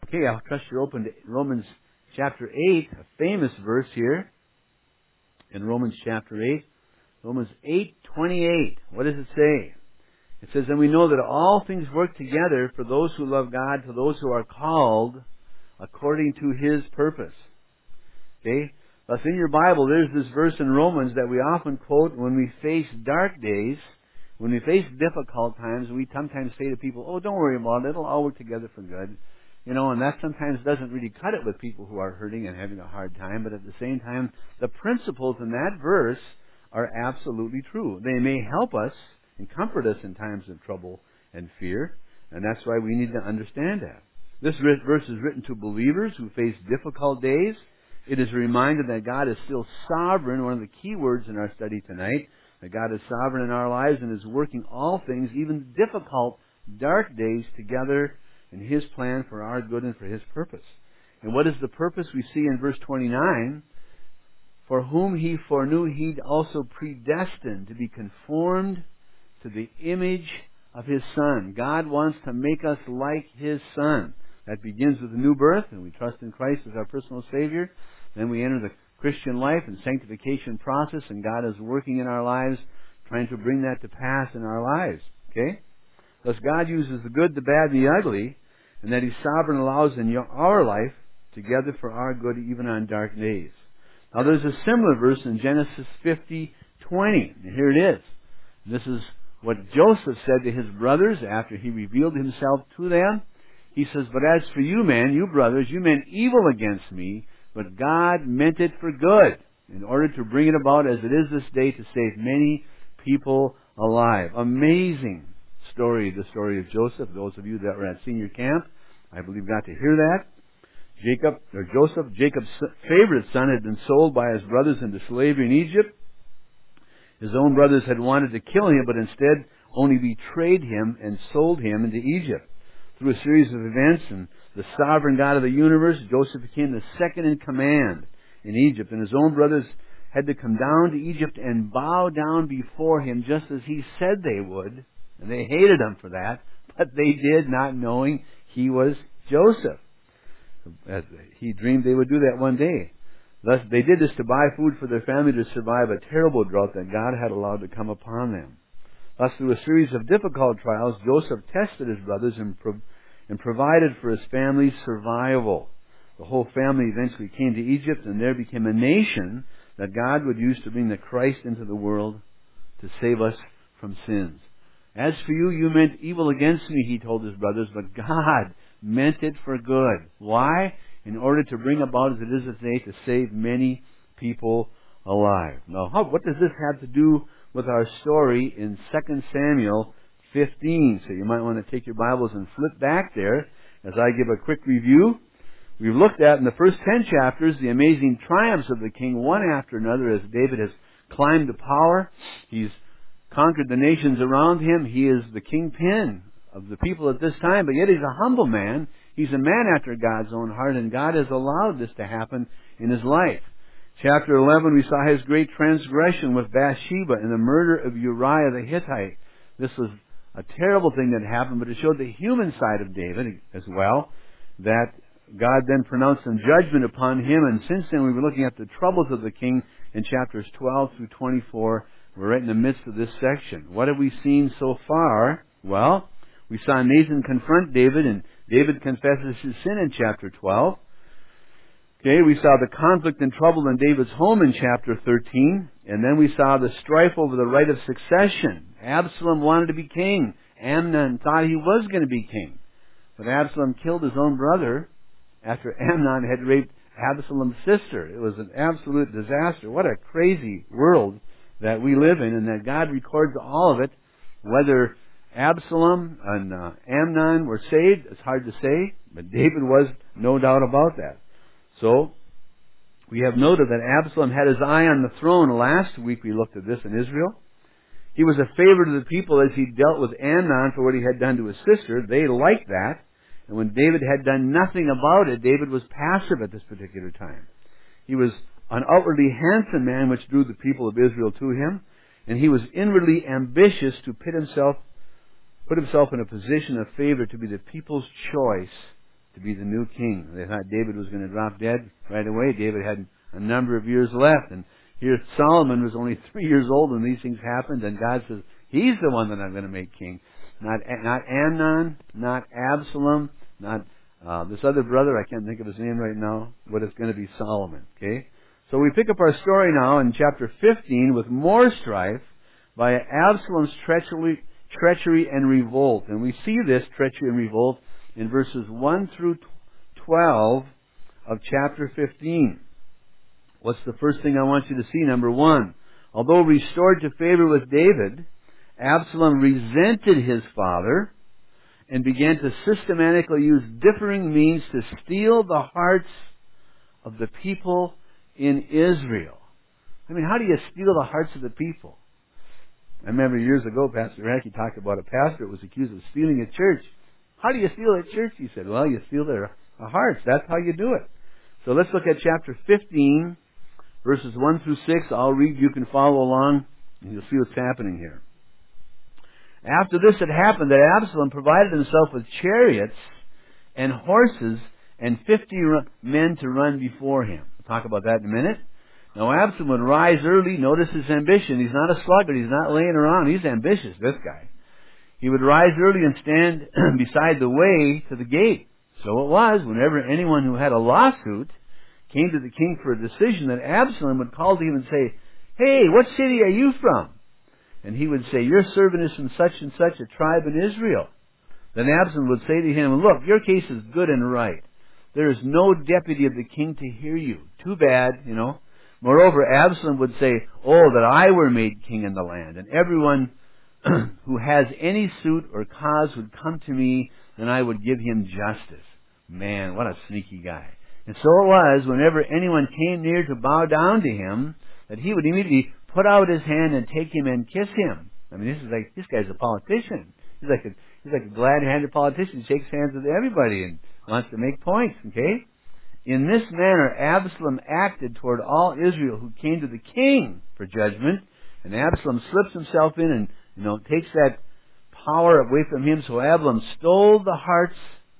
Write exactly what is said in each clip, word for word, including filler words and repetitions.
Okay, I'll trust you're open to Romans chapter eight, a famous verse here in Romans chapter eight. Romans eight twenty-eight. What does it say? It says, "And we know that all things work together for those who love God, to those who are called according to His purpose." Okay? Thus in your Bible, there's this verse in Romans that we often quote when we face dark days, when we face difficult times. We sometimes say to people, "Oh, don't worry about it. It'll all work together for good." You know, and that sometimes doesn't really cut it with people who are hurting and having a hard time. But at the same time, the principles in that verse are absolutely true. They may help us and comfort us in times of trouble and fear. And that's why we need to understand that. This verse is written to believers who face difficult days. It is a reminder that God is still sovereign, one of the key words in our study tonight, that God is sovereign in our lives and is working all things, even difficult, dark days, together in His plan for our good and for His purpose. And what is the purpose? We see in verse twenty-nine, "For whom He foreknew, He also predestined to be conformed to the image of His Son." God wants to make us like His Son. That begins with a new birth, and we trust in Christ as our personal Savior. Then we enter the Christian life and sanctification process, and God is working in our lives, trying to bring that to pass in our lives. Okay? Thus God uses the good, the bad, and the ugly, and that He sovereign allows in your, our life together for our good even on dark days. Now there's a similar verse in Genesis fifty twenty. And here it is. This is what Joseph said to his brothers after he revealed himself to them. He says, "But as for you, men, you brothers, you meant evil against me, but God meant it for good, in order to bring it about as it is this day, to save many people alive." Amazing story, the story of Joseph. Those of you that were at senior camp, I believe, got to hear that. Jacob, or Joseph, Jacob's favorite son, had been sold by his brothers into slavery in Egypt. His own brothers had wanted to kill him, but instead only betrayed him and sold him into Egypt. Through a series of events and the sovereign God of the universe, Joseph became the second in command in Egypt, and his own brothers had to come down to Egypt and bow down before him just as he said they would, and they hated him for that, but they did, not knowing he was Joseph. As he dreamed they would do that one day. Thus, they did this to buy food for their family to survive a terrible drought that God had allowed to come upon them. Thus, through a series of difficult trials, Joseph tested his brothers and, pro- and provided for his family's survival. The whole family eventually came to Egypt, and there became a nation that God would use to bring the Christ into the world to save us from sins. "As for you, you meant evil against me," he told his brothers, "but God meant it for good." Why? In order to bring about, as it is today, to save many people alive. Now, how, what does this have to do with our story in Second Samuel fifteen? So you might want to take your Bibles and flip back there as I give a quick review. We've looked at in the first ten chapters the amazing triumphs of the king, one after another, as David has climbed to power. He's conquered the nations around him. He is the kingpin of the people at this time, but yet he's a humble man. He's a man after God's own heart, and God has allowed this to happen in his life. Chapter eleven, we saw his great transgression with Bathsheba and the murder of Uriah the Hittite. This was a terrible thing that happened, but it showed the human side of David as well, that God then pronounced some judgment upon him, and since then we were looking at the troubles of the king in chapters twelve through twenty-four. We're right in the midst of this section. What have we seen so far? Well, we saw Nathan confront David, and David confesses his sin in chapter twelve. Okay, we saw the conflict and trouble in David's home in chapter thirteen, and then we saw the strife over the right of succession. Absalom wanted to be king. Amnon thought he was going to be king. But Absalom killed his own brother after Amnon had raped Absalom's sister. It was an absolute disaster. What a crazy world that we live in, and that God records all of it. Whether Absalom and uh, Amnon were saved, it's hard to say, but David was, no doubt about that. So, we have noted that Absalom had his eye on the throne. Last week we looked at this in Israel. He was a favorite of the people as he dealt with Amnon for what he had done to his sister. They liked that. And when David had done nothing about it, David was passive at this particular time. He was an outwardly handsome man which drew the people of Israel to him. And he was inwardly ambitious to put himself, put himself in a position of favor to be the people's choice to to be the new king. They thought David was going to drop dead right away. David had a number of years left. And here Solomon was only three years old when these things happened. And God says, he's the one that I'm going to make king. Not not Amnon, not Absalom, not uh, this other brother. I can't think of his name right now. But it's going to be Solomon. Okay? So we pick up our story now in chapter fifteen with more strife by Absalom's treachery, treachery and revolt. And we see this treachery and revolt in verses one through twelve of chapter fifteen. What's the first thing I want you to see? Number one, although restored to favor with David, Absalom resented his father and began to systematically use differing means to steal the hearts of the people in Israel. I mean, how do you steal the hearts of the people? I remember years ago, Pastor Racky talked about a pastor that was accused of stealing a church. How do you steal a church? He said, well, you steal their hearts. That's how you do it. So let's look at chapter fifteen, verses one through six. I'll read. You can follow along, and you'll see what's happening here. After this had happened, that Absalom provided himself with chariots and horses and fifty men to run before him. We'll talk about that in a minute. Now Absalom would rise early. Notice his ambition. He's not a sluggard. He's not laying around. He's ambitious, this guy. He would rise early and stand beside the way to the gate. So it was, whenever anyone who had a lawsuit came to the king for a decision, that Absalom would call to him and say, hey, what city are you from? And he would say, your servant is from such and such a tribe in Israel. Then Absalom would say to him, look, your case is good and right. There is no deputy of the king to hear you. Too bad, you know. Moreover, Absalom would say, oh, that I were made king in the land, and everyone who has any suit or cause would come to me, then I would give him justice. Man, what a sneaky guy. And so it was, whenever anyone came near to bow down to him, that he would immediately put out his hand and take him and kiss him. I mean, this is like, this guy's a politician. He's like a, he's like a glad-handed politician. He shakes hands with everybody and wants to make points, okay? In this manner, Absalom acted toward all Israel who came to the king for judgment, and Absalom slips himself in and, you know, takes that power away from him. So Absalom stole the hearts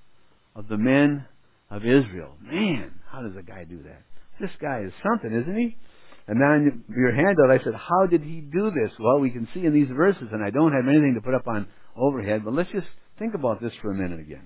of the men of Israel. Man, how does a guy do that? This guy is something, isn't he? And now in your handout, I said, how did he do this? Well, we can see in these verses, and I don't have anything to put up on overhead, but let's just think about this for a minute again.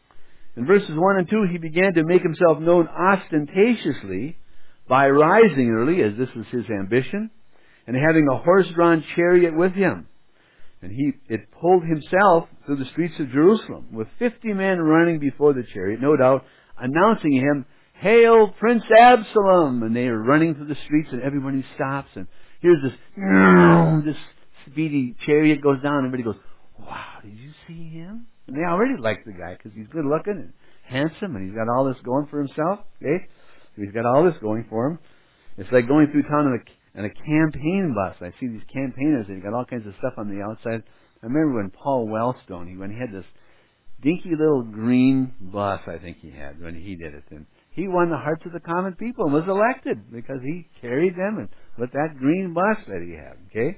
In verses one and two, he began to make himself known ostentatiously by rising early, as this was his ambition, and having a horse-drawn chariot with him. And he it pulled himself through the streets of Jerusalem, with fifty men running before the chariot, no doubt, announcing him, Hail, Prince Absalom! And they are running through the streets, and everybody stops, and here's this, this speedy chariot goes down, and everybody goes, wow, did you see him? And they already like the guy, because he's good looking and handsome, and he's got all this going for himself, okay? So he's got all this going for him. It's like going through town in a, in a campaign bus. I see these campaigners, they've got all kinds of stuff on the outside. I remember when Paul Wellstone, he, when he had this dinky little green bus, I think he had, when he did it, and he won the hearts of the common people and was elected because he carried them and with that green bus that he had, okay?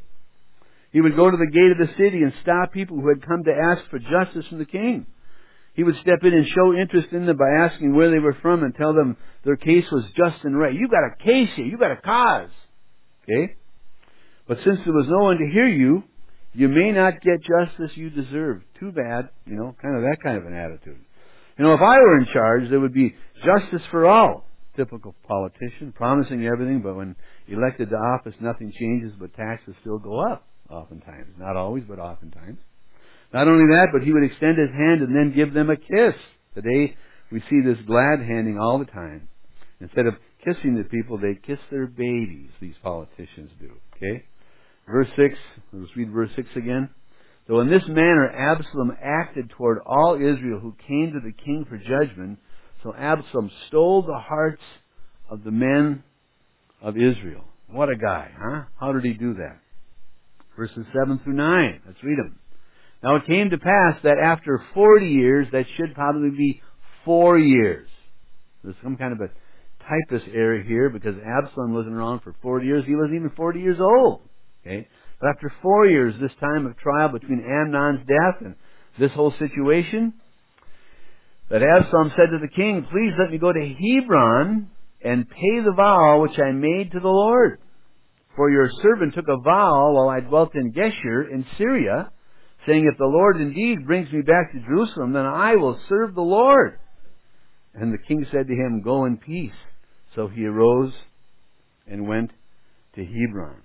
He would go to the gate of the city and stop people who had come to ask for justice from the king. He would step in and show interest in them by asking where they were from and tell them their case was just and right. You got a case here. You got a cause. Okay? But since there was no one to hear you, you may not get justice you deserve. Too bad. You know, kind of that kind of an attitude. You know, if I were in charge, there would be justice for all. Typical politician, promising everything, but when elected to office, nothing changes, but taxes still go up. Oftentimes. Not always, but oftentimes. Not only that, but he would extend his hand and then give them a kiss. Today, we see this glad handing all the time. Instead of kissing the people, they kiss their babies, these politicians do. Okay? Verse six, let's read verse six again. So in this manner, Absalom acted toward all Israel who came to the king for judgment. So Absalom stole the hearts of the men of Israel. What a guy, huh? How did he do that? Verses seven through nine. Let's read them. Now it came to pass that after forty years, that should probably be four years. There's some kind of a typist error here because Absalom wasn't around for forty years. He wasn't even forty years old. Okay? But after four years, this time of trial between Amnon's death and this whole situation, But Absalom said to the king, "Please let me go to Hebron and pay the vow which I made to the Lord. For your servant took a vow while I dwelt in Geshur in Syria, saying, if the Lord indeed brings me back to Jerusalem, then I will serve the Lord." And the king said to him, "Go in peace." So he arose and went to Hebron.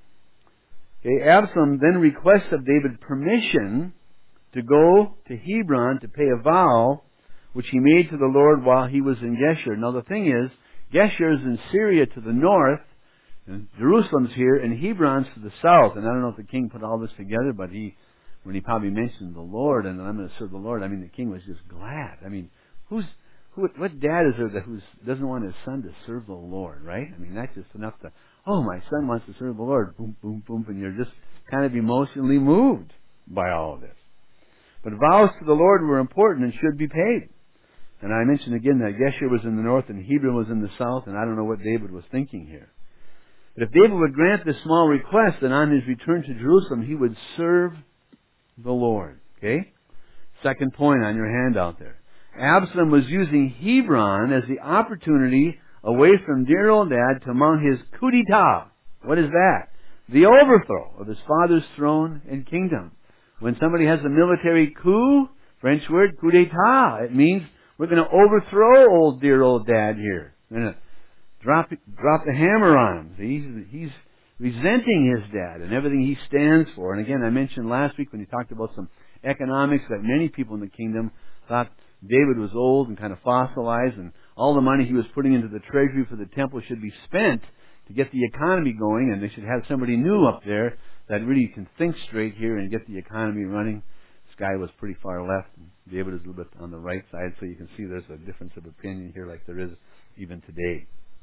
Okay, Absalom then requests of David permission to go to Hebron to pay a vow which he made to the Lord while he was in Geshur. Now the thing is, Geshur is in Syria to the north, and Jerusalem's here, and Hebron's to the south. And I don't know if the king put all this together, but he, when he probably mentioned the Lord, and I'm going to serve the Lord, I mean, the king was just glad. I mean, who's, who, what dad is there that who's, doesn't want his son to serve the Lord, right? I mean, that's just enough to, oh, my son wants to serve the Lord. Boom, boom, boom, and you're just kind of emotionally moved by all of this. But vows to the Lord were important and should be paid. And I mentioned again that Geshur was in the north and Hebron was in the south, and I don't know what David was thinking here. But if David would grant this small request, then on his return to Jerusalem, he would serve the Lord. Okay? Second point on your handout there. Absalom was using Hebron as the opportunity away from dear old dad to mount his coup d'etat. What is that? The overthrow of his father's throne and kingdom. When somebody has a military coup, French word, coup d'etat, it means we're going to overthrow old dear old dad here. We're going to drop drop the hammer on him. He's, he's resenting his dad and everything he stands for. And again, I mentioned last week when he talked about some economics that many people in the kingdom thought David was old and kind of fossilized, and all the money he was putting into the treasury for the temple should be spent to get the economy going, and they should have somebody new up there that really can think straight here and get the economy running. This guy was pretty far left, and David is a little bit on the right side, so you can see there's a difference of opinion here like there is even today.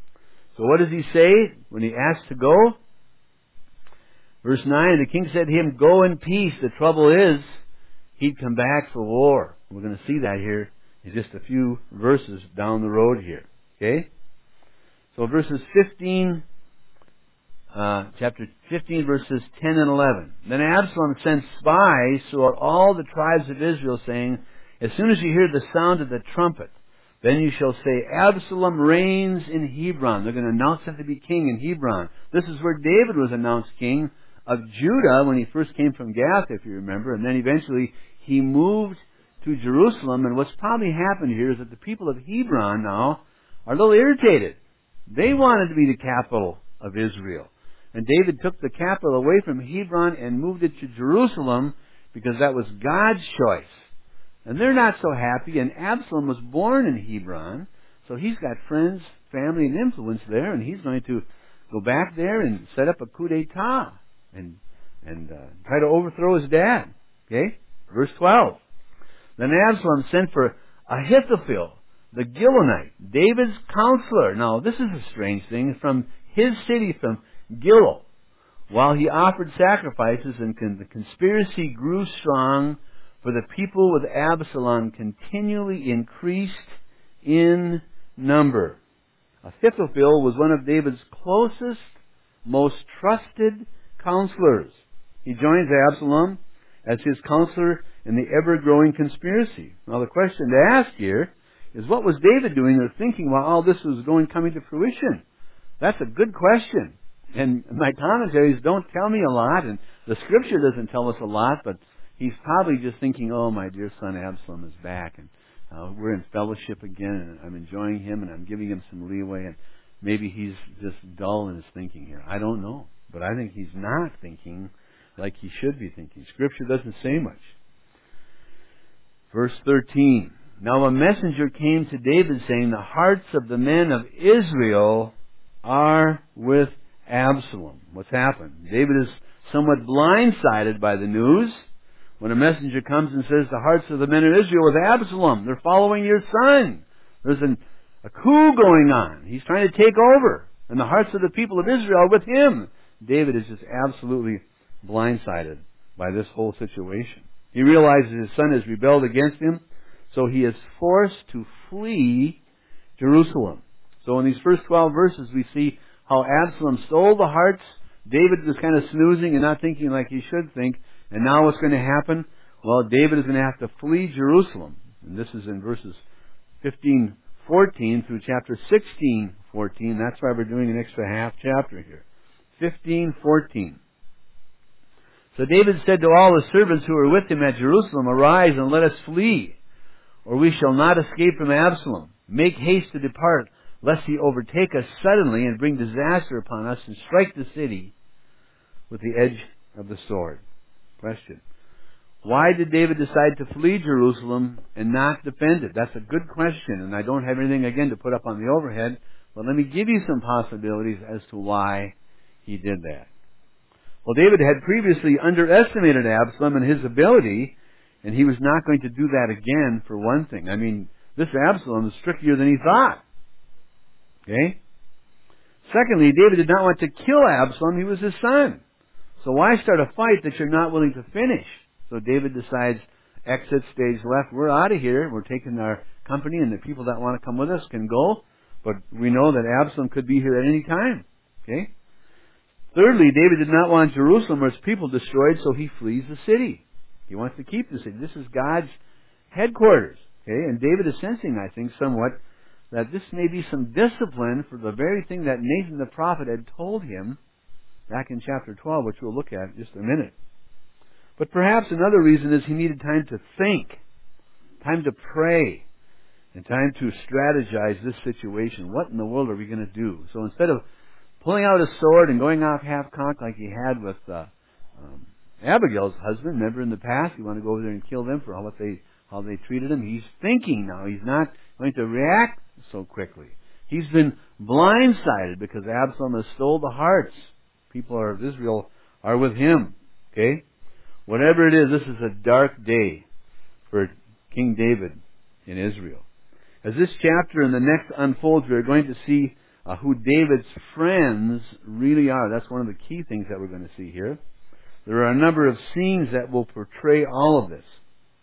So what does he say when he asks to go? Verse nine, the king said to him, "Go in peace." The trouble is, he'd come back for war. We're going to see that here in just a few verses down the road here. Okay? So verses fifteen, uh, chapter fifteen, verses ten and eleven. Then Absalom sent spies throughout all the tribes of Israel, saying, "As soon as you hear the sound of the trumpet, then you shall say, Absalom reigns in Hebron." They're going to announce him to be king in Hebron. This is where David was announced king of Judah when he first came from Gath, if you remember. And then eventually he moved to Jerusalem. And what's probably happened here is that the people of Hebron now are a little irritated. They wanted to be the capital of Israel. And David took the capital away from Hebron and moved it to Jerusalem because that was God's choice. And they're not so happy, and Absalom was born in Hebron, so he's got friends, family, and influence there, and he's going to go back there and set up a coup d'etat and and uh, try to overthrow his dad. Okay? Verse twelve. Then Absalom sent for Ahithophel, the Gilonite, David's counselor. Now, this is a strange thing. From his city, from Gilo, while he offered sacrifices, and con- the conspiracy grew strong, for the people with Absalom continually increased in number. Ahithophel was one of David's closest, most trusted counselors. He joins Absalom as his counselor in the ever-growing conspiracy. Now the question to ask here is, what was David doing or thinking while all this was going coming to fruition? That's a good question. And my commentaries don't tell me a lot, and the Scripture doesn't tell us a lot, but he's probably just thinking, oh, my dear son Absalom is back, and uh, we're in fellowship again, and I'm enjoying him, and I'm giving him some leeway, and maybe he's just dull in his thinking here. I don't know. But I think he's not thinking like he should be thinking. Scripture doesn't say much. Verse thirteen. Now a messenger came to David saying, the hearts of the men of Israel are with Absalom. What's happened? David is somewhat blindsided by the news when a messenger comes and says, the hearts of the men of Israel with Absalom. They're following your son. There's an, a coup going on. He's trying to take over. And the hearts of the people of Israel are with him. David is just absolutely blindsided by this whole situation. He realizes his son has rebelled against him, so he is forced to flee Jerusalem. So in these first twelve verses we see how Absalom stole the hearts. David was kind of snoozing and not thinking like he should think. And now what's going to happen? Well, David is going to have to flee Jerusalem. And this is in verses fifteen fourteen through chapter sixteen fourteen. That's why we're doing an extra half chapter here. fifteen fourteen. So David said to all the servants who were with him at Jerusalem, "Arise and let us flee, or we shall not escape from Absalom. Make haste to depart, lest he overtake us suddenly and bring disaster upon us and strike the city with the edge of the sword." Question. Why did David decide to flee Jerusalem and not defend it? That's a good question, and I don't have anything, again, to put up on the overhead, but let me give you some possibilities as to why he did that. Well, David had previously underestimated Absalom and his ability, and he was not going to do that again, for one thing. I mean, this Absalom is trickier than he thought. Okay? Secondly, David did not want to kill Absalom. He was his son. So why start a fight that you're not willing to finish? So David decides, exit, stage left, we're out of here. We're taking our company, and the people that want to come with us can go. But we know that Absalom could be here at any time. Okay? Thirdly, David did not want Jerusalem or its people destroyed, so he flees the city. He wants to keep the city. This is God's headquarters. Okay? And David is sensing, I think, somewhat that this may be some discipline for the very thing that Nathan the prophet had told him back in chapter twelve, which we'll look at in just a minute. But perhaps another reason is he needed time to think, time to pray, and time to strategize this situation. What in the world are we going to do? So instead of pulling out a sword and going off half-cocked like he had with uh, um, Abigail's husband, remember in the past, he wanted to go over there and kill them for what they, how they treated him. He's thinking now. He's not going to react so quickly. He's been blindsided because Absalom has stole the hearts. People of Israel are with him. Okay? Whatever it is, this is a dark day for King David in Israel. As this chapter and the next unfolds, we are going to see uh, who David's friends really are. That's one of the key things that we're going to see here. There are a number of scenes that will portray all of this.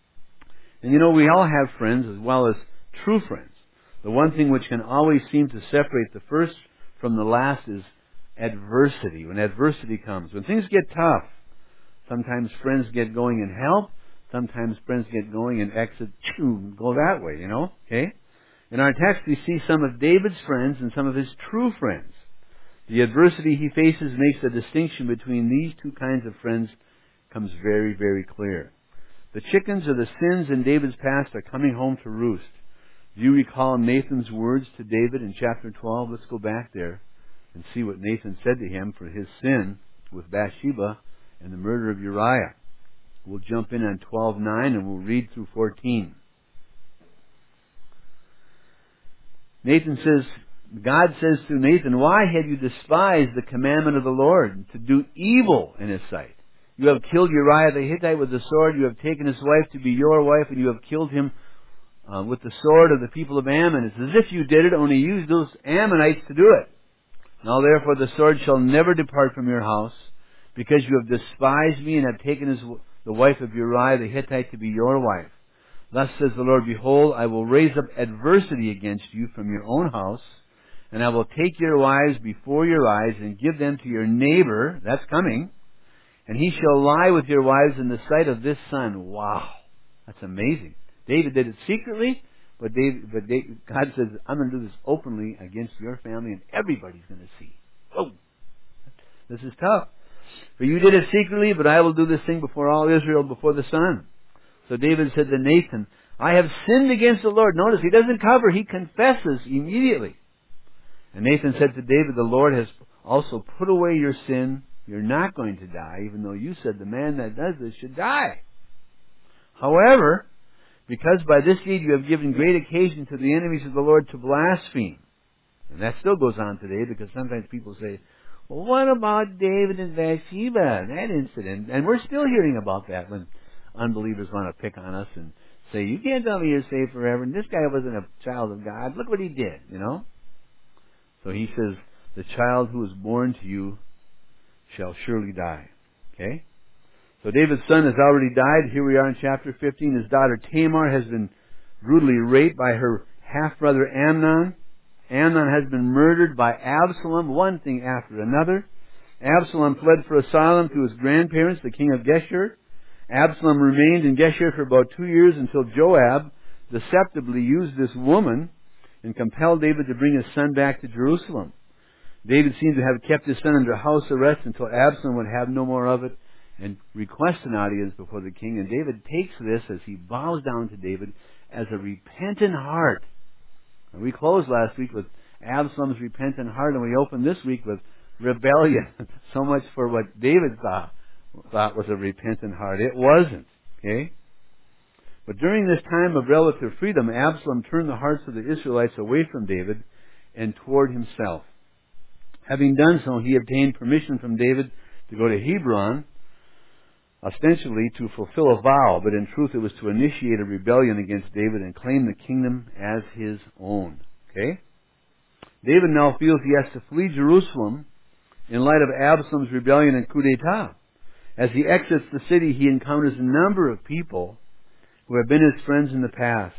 And you know, we all have friends as well as true friends. The one thing which can always seem to separate the first from the last is adversity. When adversity comes, when things get tough, sometimes friends get going and help. Sometimes friends get going and exit, go that way, you know? Okay? In our text, we see some of David's friends and some of his true friends. The adversity he faces makes the distinction between these two kinds of friends comes very, very clear. The chickens or the sins in David's past are coming home to roost. Do you recall Nathan's words to David in chapter twelve? Let's go back there and see what Nathan said to him for his sin with Bathsheba and the murder of Uriah. We'll jump in on twelve nine and we'll read through fourteen. Nathan says, God says to Nathan, "Why have you despised the commandment of the Lord, to do evil in His sight? You have killed Uriah the Hittite with the sword. You have taken his wife to be your wife, and you have killed him uh, with the sword of the people of Ammon. It's as if you did it, only use those Ammonites to do it. Now therefore the sword shall never depart from your house, because you have despised me and have taken his, the wife of Uriah the Hittite to be your wife. Thus says the Lord, behold, I will raise up adversity against you from your own house, and I will take your wives before your eyes and give them to your neighbor," that's coming, "and he shall lie with your wives in the sight of this sun." Wow, that's amazing. David did it secretly, but, David, but David, God says, I'm going to do this openly against your family, and everybody's going to see. Oh, this is tough. For you did it secretly, but I will do this thing before all Israel, before the sun. So David said to Nathan, I have sinned against the Lord. Notice, he doesn't cover, he confesses immediately. And Nathan said to David, the Lord has also put away your sin. You're not going to die, even though you said the man that does this should die. However, because by this deed you have given great occasion to the enemies of the Lord to blaspheme. And that still goes on today, because sometimes people say, well, what about David and Bathsheba, that incident? And we're still hearing about that when unbelievers want to pick on us and say, you can't tell me you're saved forever, and this guy wasn't a child of God. Look what he did, you know? So he says, the child who is born to you shall surely die. Okay? So David's son has already died. Here we are in chapter fifteen. His daughter Tamar has been brutally raped by her half-brother Amnon. Amnon has been murdered by Absalom, one thing after another. Absalom fled for asylum to his grandparents, the king of Geshur. Absalom remained in Geshur for about two years until Joab, deceptively used this woman and compelled David to bring his son back to Jerusalem. David seems to have kept his son under house arrest until Absalom would have no more of it and request an audience before the king. And David takes this as he bows down to David as a repentant heart. And we closed last week with Absalom's repentant heart, and we opened this week with rebellion. So much for what David thought, thought was a repentant heart. It wasn't. Okay? But during this time of relative freedom, Absalom turned the hearts of the Israelites away from David and toward himself. Having done so, he obtained permission from David to go to Hebron, ostensibly to fulfill a vow, but in truth it was to initiate a rebellion against David and claim the kingdom as his own. Okay? David now feels he has to flee Jerusalem in light of Absalom's rebellion and coup d'etat. As he exits the city, he encounters a number of people who have been his friends in the past.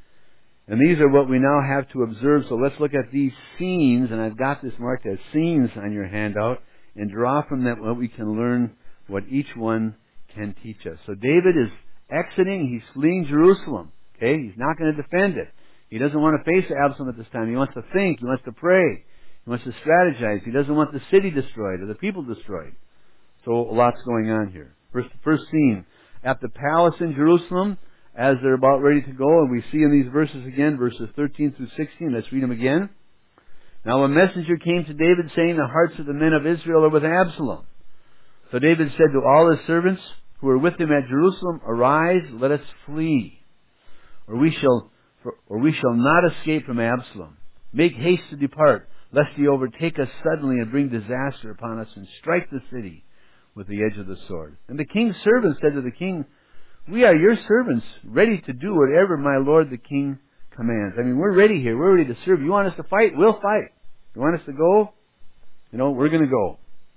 And these are what we now have to observe. So let's look at these scenes, and I've got this marked as scenes on your handout, and draw from that what we can learn, what each one can teach us. So David is exiting, he's fleeing Jerusalem. Okay? He's not going to defend it. He doesn't want to face Absalom at this time. He wants to think, he wants to pray, he wants to strategize. He doesn't want the city destroyed or the people destroyed. So a lot's going on here. First, first scene, at the palace in Jerusalem, as they're about ready to go, and we see in these verses again, verses thirteen through sixteen. Let's read them again. Now a messenger came to David, saying, the hearts of the men of Israel are with Absalom. So David said to all his servants who were with him at Jerusalem, arise, let us flee, or we shall, or we shall not escape from Absalom. Make haste to depart, lest he overtake us suddenly and bring disaster upon us and strike the city with the edge of the sword. And the king's servants said to the king, we are your servants, ready to do whatever my lord the king commands. I mean, we're ready here. We're ready to serve. You want us to fight? We'll fight. You want us to go? You know, we're going to go.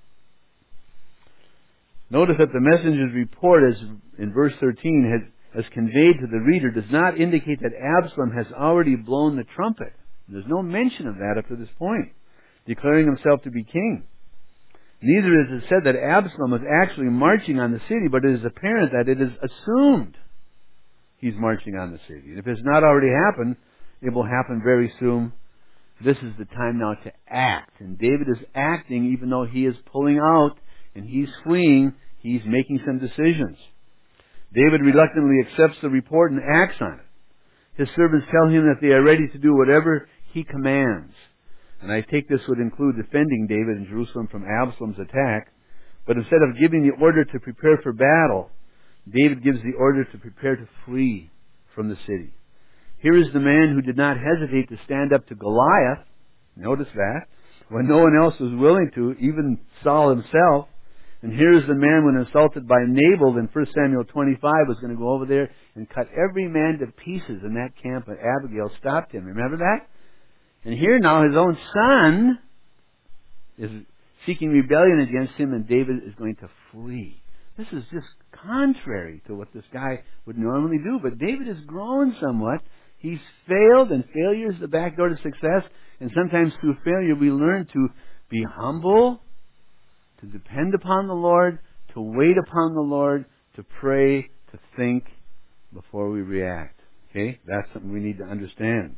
Notice that the messenger's report, as in verse thirteen, has, has conveyed to the reader, does not indicate that Absalom has already blown the trumpet. There's no mention of that up to this point, declaring himself to be king. Neither is it said that Absalom is actually marching on the city, but it is apparent that it is assumed he's marching on the city. And if it's not already happened, it will happen very soon. This is the time now to act. And David is acting even though he is pulling out and he's fleeing. He's making some decisions. David reluctantly accepts the report and acts on it. His servants tell him that they are ready to do whatever he commands. And I take this would include defending David in Jerusalem from Absalom's attack. But instead of giving the order to prepare for battle, David gives the order to prepare to flee from the city. Here is the man who did not hesitate to stand up to Goliath. Notice that. When no one else was willing to, even Saul himself. And here is the man when insulted by Nabal in First Samuel twenty-five was going to go over there and cut every man to pieces in that camp, but Abigail stopped him. Remember that? And here now his own son is seeking rebellion against him, and David is going to flee. This is just contrary to what this guy would normally do. But David has grown somewhat. He's failed, and failure is the back door to success. And sometimes through failure we learn to be humble, to depend upon the Lord, to wait upon the Lord, to pray, to think before we react. Okay? That's something we need to understand.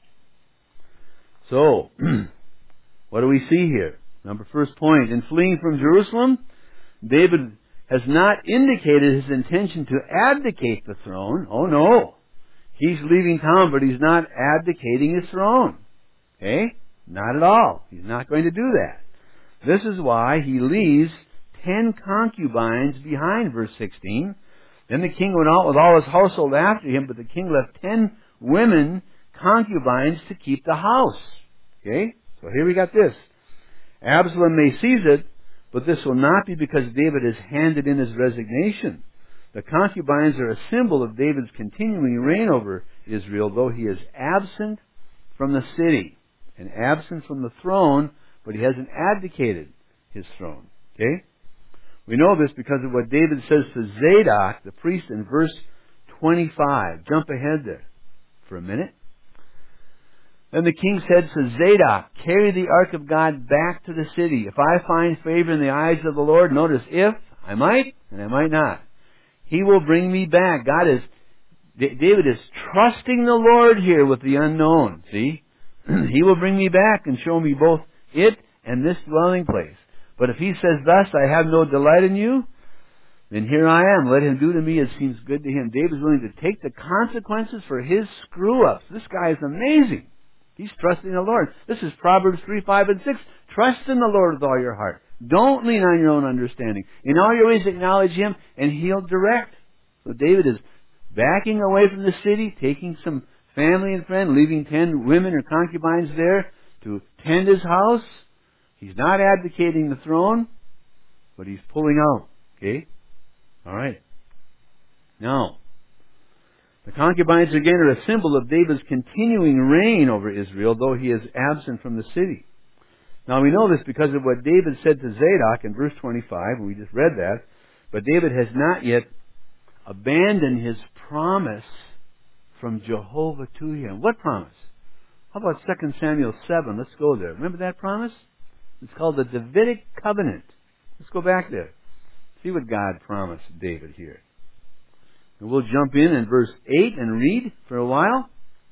So, what do we see here? Number first point, in fleeing from Jerusalem, David has not indicated his intention to abdicate the throne. Oh no. He's leaving town, but he's not abdicating his throne. Okay? Not at all. He's not going to do that. This is why he leaves ten concubines behind, verse sixteen. Then the king went out with all his household after him, but the king left ten women, concubines, to keep the house. Okay? So here we got this. Absalom may seize it, but this will not be because David has handed in his resignation. The concubines are a symbol of David's continuing reign over Israel, though he is absent from the city and absent from the throne, but he hasn't abdicated his throne. Okay? We know this because of what David says to Zadok, the priest, in verse twenty-five. Jump ahead there for a minute. Then the king said to Zadok, carry the ark of God back to the city. If I find favor in the eyes of the Lord, notice if, I might, and I might not. He will bring me back. God is D- David is trusting the Lord here with the unknown. See? He will bring me back and show me both it and this dwelling place. But if he says, thus, I have no delight in you, then here I am. Let him do to me as seems good to him. David's willing to take the consequences for his screw-ups. This guy is amazing. He's trusting the Lord. This is Proverbs three, five, and six. Trust in the Lord with all your heart. Don't lean on your own understanding. In all your ways acknowledge him, and he'll direct. So David is backing away from the city, taking some family and friend, leaving ten women or concubines there to tend his house. He's not advocating the throne, but he's pulling out. Okay? All right. Now, the concubines again are a symbol of David's continuing reign over Israel, though he is absent from the city. Now we know this because of what David said to Zadok in verse twenty-five, and we just read that. But David has not yet abandoned his promise from Jehovah to him. What promise? How about Second Samuel seven? Let's go there. Remember that promise? It's called the Davidic Covenant. Let's go back there. See what God promised David here. And we'll jump in in verse eight and read for a while.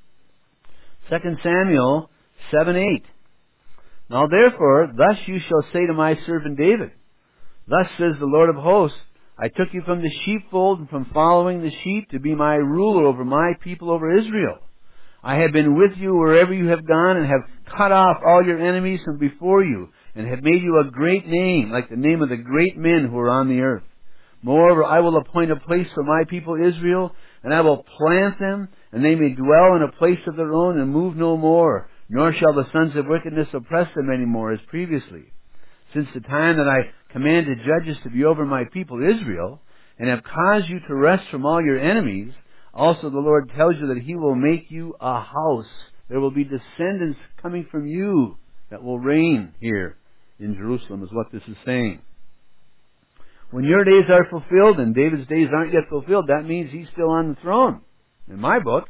Second Samuel seven eight. Now therefore, thus you shall say to my servant David, thus says the Lord of hosts, I took you from the sheepfold and from following the sheep to be my ruler over my people, over Israel. I have been with you wherever you have gone and have cut off all your enemies from before you and have made you a great name, like the name of the great men who are on the earth. Moreover, I will appoint a place for my people Israel, and I will plant them, and they may dwell in a place of their own and move no more, nor shall the sons of wickedness oppress them any more as previously. Since the time that I commanded judges to be over my people Israel, and have caused you to rest from all your enemies, also the Lord tells you that He will make you a house. There will be descendants coming from you that will reign here in Jerusalem, is what this is saying. When your days are fulfilled, and David's days aren't yet fulfilled, that means he's still on the throne, in my book.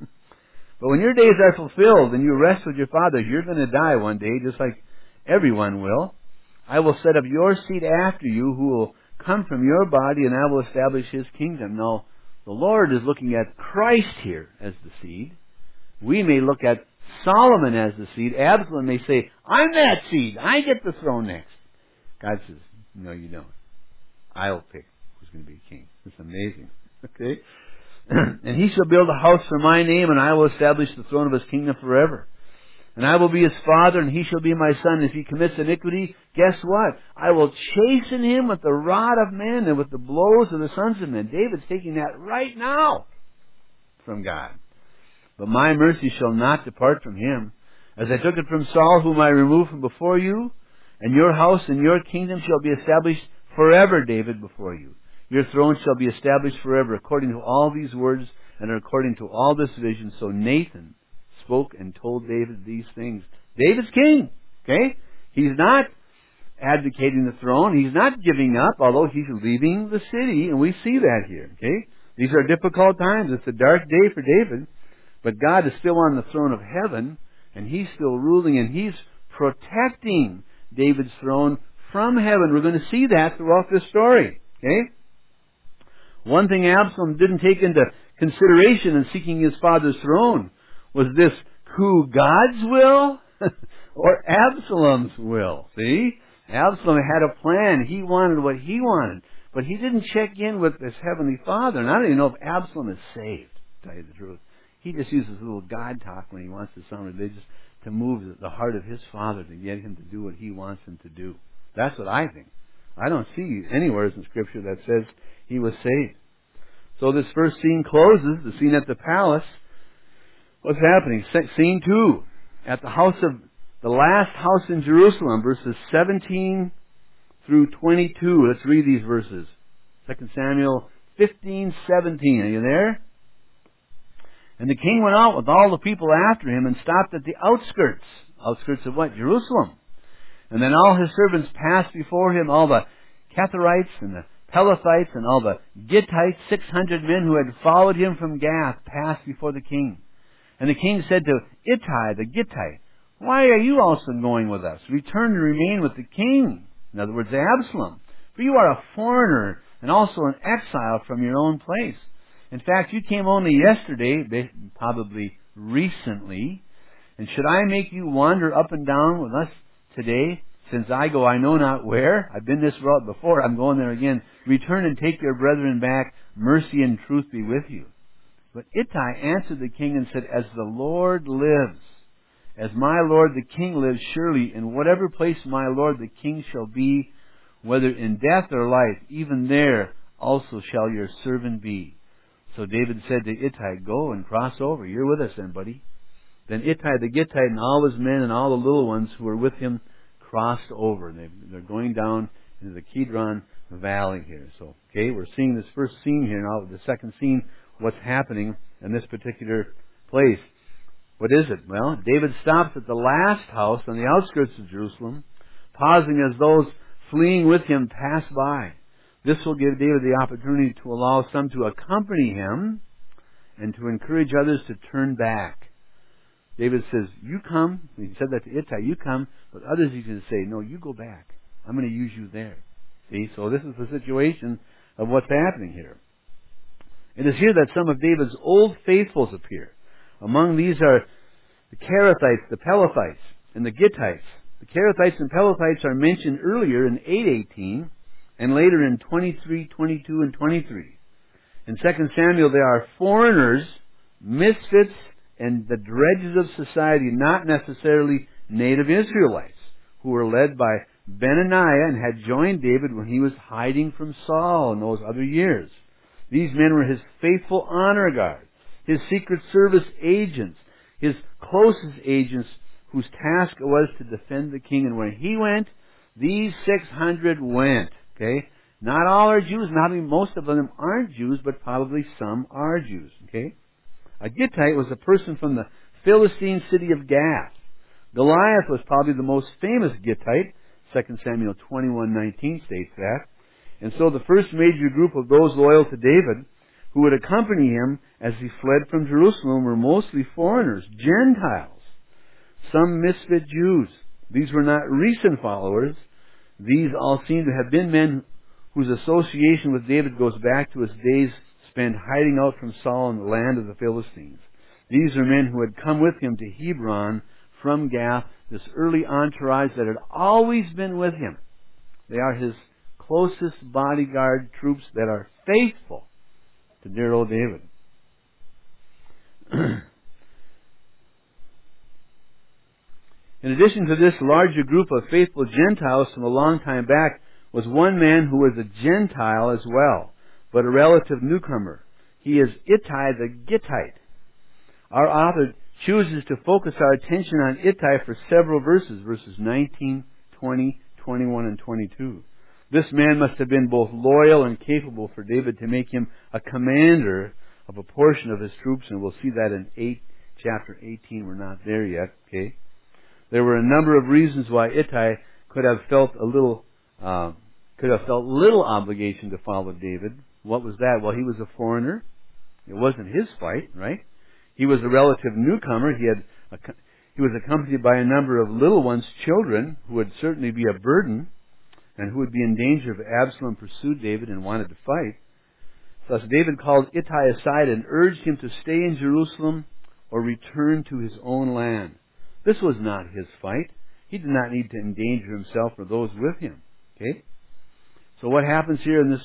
But when your days are fulfilled and you rest with your fathers, you're going to die one day, just like everyone will. I will set up your seed after you, who will come from your body, and I will establish His kingdom. Now, the Lord is looking at Christ here as the seed. We may look at Solomon as the seed. Absalom may say, I'm that seed. I get the throne next. God says, no, you don't. I'll pick who's going to be king. It's amazing. Okay? And he shall build a house for my name, and I will establish the throne of his kingdom forever. And I will be his father, and he shall be my son. If he commits iniquity, guess what? I will chasten him with the rod of men and with the blows of the sons of men. David's taking that right now from God. But my mercy shall not depart from him, as I took it from Saul, whom I removed from before you. And your house and your kingdom shall be established forever, David, before you. Your throne shall be established forever, according to all these words and according to all this vision. So Nathan spoke and told David these things. David's king. Okay? He's not advocating the throne. He's not giving up, although he's leaving the city, and we see that here. Okay? These are difficult times. It's a dark day for David, but God is still on the throne of heaven, and He's still ruling, and He's protecting David's throne from heaven. We're going to see that throughout this story. Okay? One thing Absalom didn't take into consideration in seeking his father's throne was this coup God's will or Absalom's will. See? Absalom had a plan. He wanted what he wanted. But he didn't check in with his heavenly Father. And I don't even know if Absalom is saved, to tell you the truth. He just uses a little God talk when he wants to sound religious to move the heart of his Father to get him to do what he wants him to do. That's what I think. I don't see anywhere in Scripture that says he was saved. So this first scene closes, the scene at the palace. What's happening? Scene two, at the house of the last house in Jerusalem, verses seventeen through twenty-two. Let's read these verses. Second Samuel fifteen, seventeen. Are you there? And the king went out with all the people after him and stopped at the outskirts. Outskirts of what? Jerusalem. And then all his servants passed before him, all the Ketherites and the Pelethites and all the Gittites, six hundred men who had followed him from Gath, passed before the king. And the king said to Ittai the Gittite, why are you also going with us? Return and remain with the king. In other words, Absalom. For you are a foreigner and also an exile from your own place. In fact, you came only yesterday, probably recently, and should I make you wander up and down with us today? Since I go I know not where. I've been this route before, I'm going there again. Return and take your brethren back. Mercy and truth be with you. But Ittai answered the king and said, As the Lord lives, as my lord the king lives, surely in whatever place my lord the king shall be, whether in death or life, even there also shall your servant be. So David said to Ittai, Go and cross over. You're with us then, buddy. Then Ittai the Gittite and all his men and all the little ones who were with him crossed over. They, they're going down into the Kidron Valley here. So, okay, we're seeing this first scene here now. The second scene, what's happening in this particular place. What is it? Well, David stops at the last house on the outskirts of Jerusalem, pausing as those fleeing with him pass by. This will give David the opportunity to allow some to accompany him and to encourage others to turn back. David says, you come. He said that to Ittai, you come. But others he's going to say, no, you go back. I'm going to use you there. See, so this is the situation of what's happening here. It is here that some of David's old faithfuls appear. Among these are the Kerethites, the Pelethites, and the Gittites. The Kerethites and Pelethites are mentioned earlier in eight eighteen and later in twenty-three, twenty-two, and twenty-three. In Second Samuel, they are foreigners, misfits, and the dredges of society, not necessarily native Israelites, who were led by Benaniah and had joined David when he was hiding from Saul in those other years. These men were his faithful honor guard, his secret service agents, his closest agents whose task it was to defend the king. And where he went, these six hundred went. Okay? Not all are Jews. Not even most of them aren't Jews, but probably some are Jews. Okay? A Gittite was a person from the Philistine city of Gath. Goliath was probably the most famous Gittite. Second Samuel twenty-one nineteen states that. And so the first major group of those loyal to David who would accompany him as he fled from Jerusalem were mostly foreigners, Gentiles, some misfit Jews. These were not recent followers. These all seem to have been men whose association with David goes back to his days spent hiding out from Saul in the land of the Philistines. These are men who had come with him to Hebron from Gath, this early entourage that had always been with him. They are his closest bodyguard troops that are faithful to dear old David. In addition to this larger group of faithful Gentiles from a long time back was one man who was a Gentile as well, but a relative newcomer. He is Ittai the Gittite. Our author chooses to focus our attention on Ittai for several verses, verses nineteen, twenty, twenty-one, and twenty-two. This man must have been both loyal and capable for David to make him a commander of a portion of his troops, and we'll see that in eight, chapter eighteen. We're not there yet, okay? There were a number of reasons why Ittai could have felt a little, uh, could have felt little obligation to follow David. What was that? Well, he was a foreigner. It wasn't his fight, right? He was a relative newcomer. He had, a, he was accompanied by a number of little ones, children, who would certainly be a burden, and who would be in danger if Absalom pursued David and wanted to fight. Thus David called Ittai aside and urged him to stay in Jerusalem or return to his own land. This was not his fight. He did not need to endanger himself or those with him. Okay? So what happens here in this?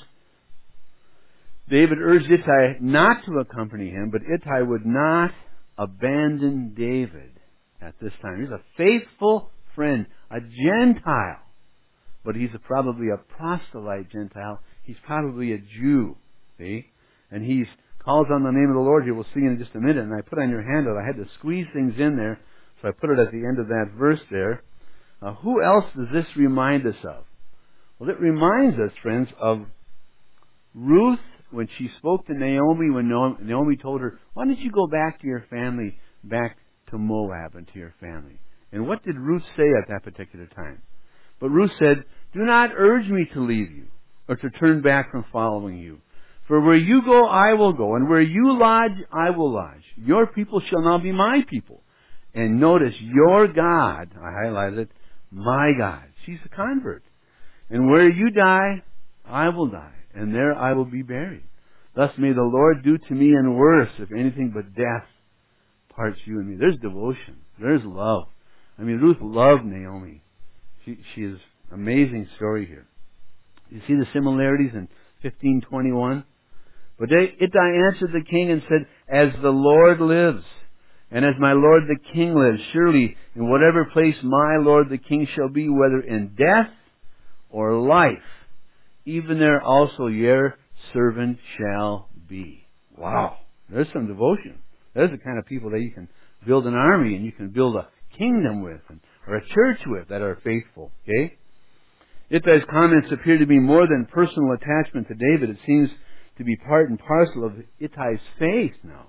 David urged Ittai not to accompany him, but Ittai would not abandon David at this time. He's a faithful friend, a Gentile. But he's a, probably a proselyte Gentile. He's probably a Jew. See? And he calls on the name of the Lord here. We'll see in just a minute. And I put on your handout, I had to squeeze things in there, so I put it at the end of that verse there. Uh, who else does this remind us of? Well, it reminds us, friends, of Ruth when she spoke to Naomi, when Naomi told her, why don't you go back to your family, back to Moab and to your family? And what did Ruth say at that particular time? But Ruth said, do not urge me to leave you or to turn back from following you. For where you go, I will go, and where you lodge, I will lodge. Your people shall now be my people. And notice, your God, I highlighted it, my God. She's a convert. And where you die, I will die, and there I will be buried. Thus may the Lord do to me and worse, if anything but death parts you and me. There's devotion. There's love. I mean, Ruth loved Naomi. She, she is an amazing story here. You see the similarities in fifteen twenty-one? But Ittai answered the king and said, As the Lord lives, and as my lord the king lives, surely in whatever place my lord the king shall be, whether in death or life, even there also your servant shall be. Wow. There's some devotion. There's the kind of people that you can build an army and you can build a kingdom with, and, or a church with, that are faithful. Okay? Ittai's comments appear to be more than personal attachment to David. It seems to be part and parcel of Ittai's faith now.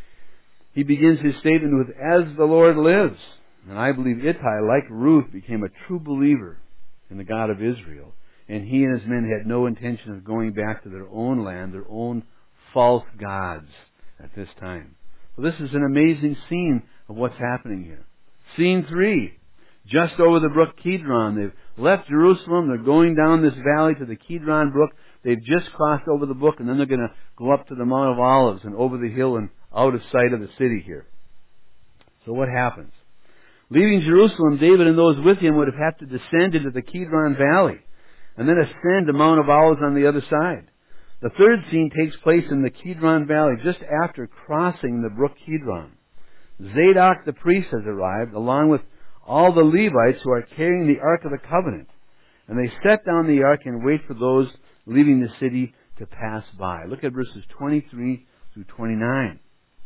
He begins his statement with, As the Lord lives. And I believe Ittai, like Ruth, became a true believer in the God of Israel. And he and his men had no intention of going back to their own land, their own false gods at this time. So this is an amazing scene of what's happening here. Scene three. Just over the brook Kidron. They've left Jerusalem. They're going down this valley to the Kidron brook. They've just crossed over the brook, and then they're going to go up to the Mount of Olives and over the hill and out of sight of the city here. So what happens? Leaving Jerusalem, David and those with him would have had to descend into the Kidron Valley and then ascend the Mount of Olives on the other side. The third scene takes place in the Kidron Valley just after crossing the brook Kidron. Zadok the priest has arrived, along with all the Levites who are carrying the Ark of the Covenant. And they set down the Ark and wait for those leaving the city to pass by. Look at verses twenty-three through twenty-nine.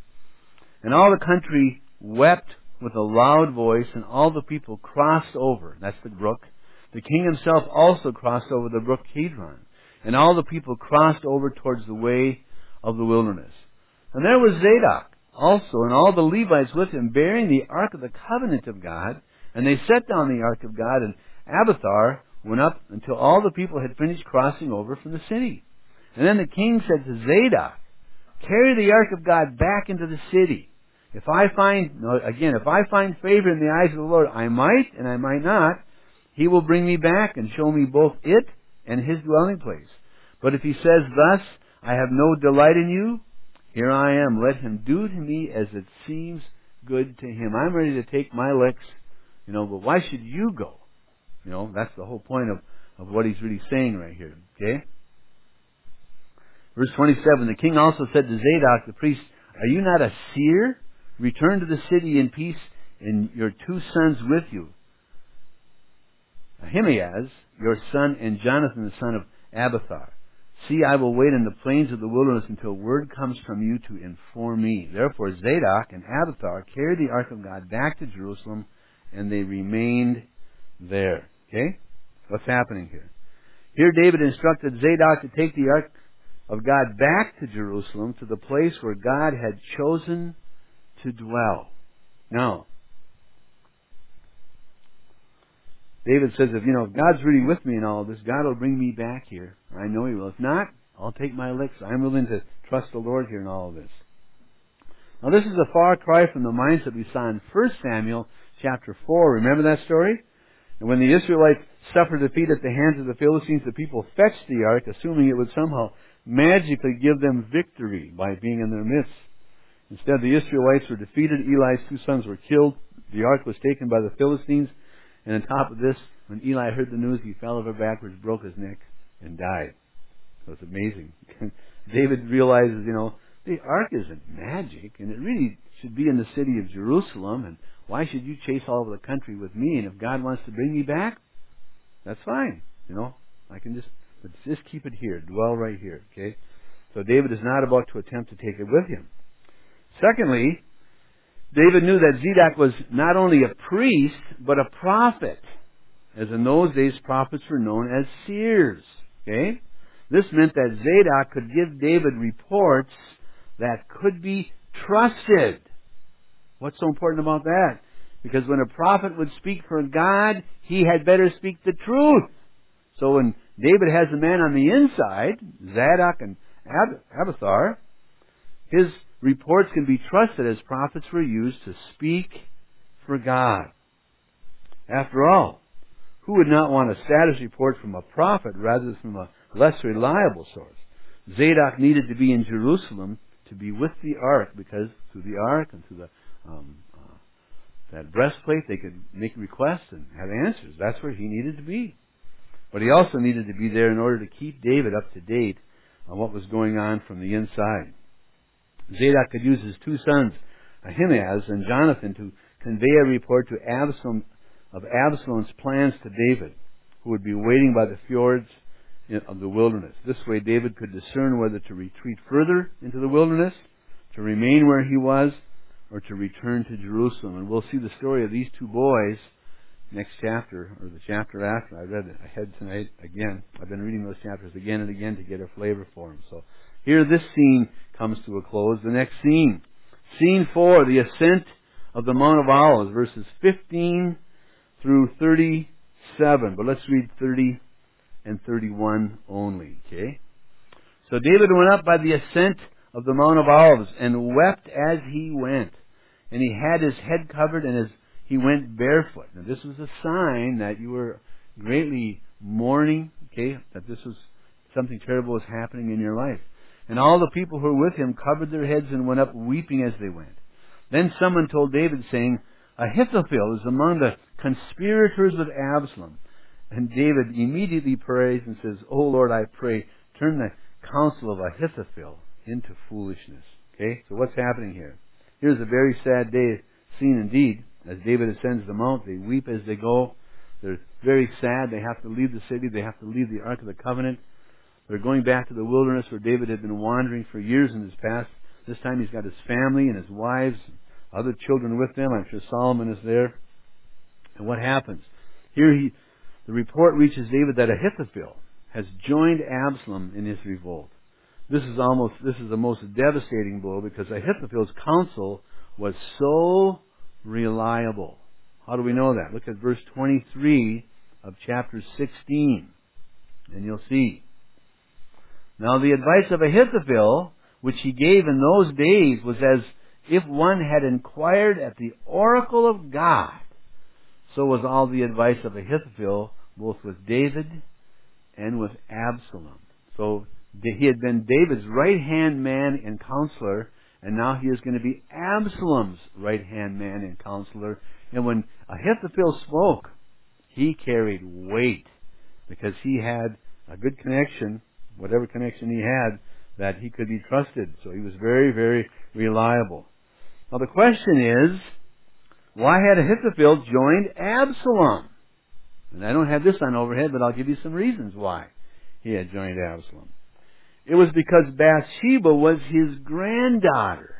And all the country wept with a loud voice, and all the people crossed over. That's the brook. The king himself also crossed over the brook Kidron. And all the people crossed over towards the way of the wilderness. And there was Zadok also, and all the Levites with him, bearing the Ark of the Covenant of God. And they set down the Ark of God, and Abiathar went up until all the people had finished crossing over from the city. And then the king said to Zadok, Carry the Ark of God back into the city. If I find, no, again, if I find favor in the eyes of the Lord, I might and I might not. He will bring me back and show me both it and his dwelling place. But if he says thus, I have no delight in you, here I am. Let him do to me as it seems good to him. I'm ready to take my licks, you know, but why should you go? You know, that's the whole point of, of what he's really saying right here. Okay? Verse twenty-seven, the king also said to Zadok the priest, Are you not a seer? Return to the city in peace, and your two sons with you, Ahimaaz, your son, and Jonathan, the son of Abiathar. See, I will wait in the plains of the wilderness until word comes from you to inform me. Therefore Zadok and Abiathar carried the Ark of God back to Jerusalem, and they remained there. Okay? What's happening here? Here David instructed Zadok to take the Ark of God back to Jerusalem, to the place where God had chosen to dwell. Now, David says, if, you know, if God's really with me in all of this, God will bring me back here. I know He will. If not, I'll take my licks. I'm willing to trust the Lord here in all of this. Now, this is a far cry from the mindset we saw in First Samuel chapter four. Remember that story? And when the Israelites suffered defeat at the hands of the Philistines, the people fetched the ark, assuming it would somehow magically give them victory by being in their midst. Instead, the Israelites were defeated. Eli's two sons were killed. The ark was taken by the Philistines. And on top of this, when Eli heard the news, he fell over backwards, broke his neck, and died. So it's amazing. David realizes, you know, the ark isn't magic, and it really should be in the city of Jerusalem, and why should you chase all over the country with me? And if God wants to bring me back, that's fine. You know, I can just, let's just keep it here, dwell right here, okay? So David is not about to attempt to take it with him. Secondly, David knew that Zadok was not only a priest, but a prophet. As in those days, prophets were known as seers. Okay? This meant that Zadok could give David reports that could be trusted. What's so important about that? Because when a prophet would speak for God, he had better speak the truth. So when David has a man on the inside, Zadok and Ab- Abiathar, his reports can be trusted as prophets were used to speak for God. After all, who would not want a status report from a prophet rather than from a less reliable source? Zadok needed to be in Jerusalem to be with the ark, because through the ark and through the um, uh, that breastplate they could make requests and have answers. That's where he needed to be. But he also needed to be there in order to keep David up to date on what was going on from the inside. Zadok could use his two sons, Ahimaaz and Jonathan, to convey a report to Absalom of Absalom's plans to David, who would be waiting by the fjords of the wilderness. This way David could discern whether to retreat further into the wilderness, to remain where he was, or to return to Jerusalem. And we'll see the story of these two boys next chapter, or the chapter after. I read it ahead tonight again. I've been reading those chapters again and again to get a flavor for them. So here this scene comes to a close. The next scene. Scene four, the ascent of the Mount of Olives, verses fifteen through thirty-seven. But let's read thirty and thirty-one only, okay? So David went up by the ascent of the Mount of Olives and wept as he went. And he had his head covered and his, he went barefoot. Now this was a sign that you were greatly mourning, okay, that this was something terrible was happening in your life. And all the people who were with him covered their heads and went up weeping as they went. Then someone told David, saying, Ahithophel is among the conspirators with Absalom. And David immediately prays and says, O Lord, I pray, turn the counsel of Ahithophel into foolishness. Okay, so what's happening here? Here's a very sad day scene indeed. As David ascends the mount, they weep as they go. They're very sad. They have to leave the city. They have to leave the Ark of the Covenant. They're going back to the wilderness where David had been wandering for years in his past. This time he's got his family and his wives, other children with them. I'm sure Solomon is there. And what happens? Here he, the report reaches David that Ahithophel has joined Absalom in his revolt. This is almost, this is the most devastating blow because Ahithophel's counsel was so reliable. How do we know that? Look at verse twenty-three of chapter sixteen, and you'll see. Now the advice of Ahithophel, which he gave in those days, was as if one had inquired at the oracle of God. So was all the advice of Ahithophel, both with David and with Absalom. So he had been David's right-hand man and counselor, and now he is going to be Absalom's right-hand man and counselor. And when Ahithophel spoke, he carried weight because he had a good connection, whatever connection he had, that he could be trusted. So he was very, very reliable. Now the question is, why had Ahithophel joined Absalom? And I don't have this on overhead, but I'll give you some reasons why he had joined Absalom. It was because Bathsheba was his granddaughter.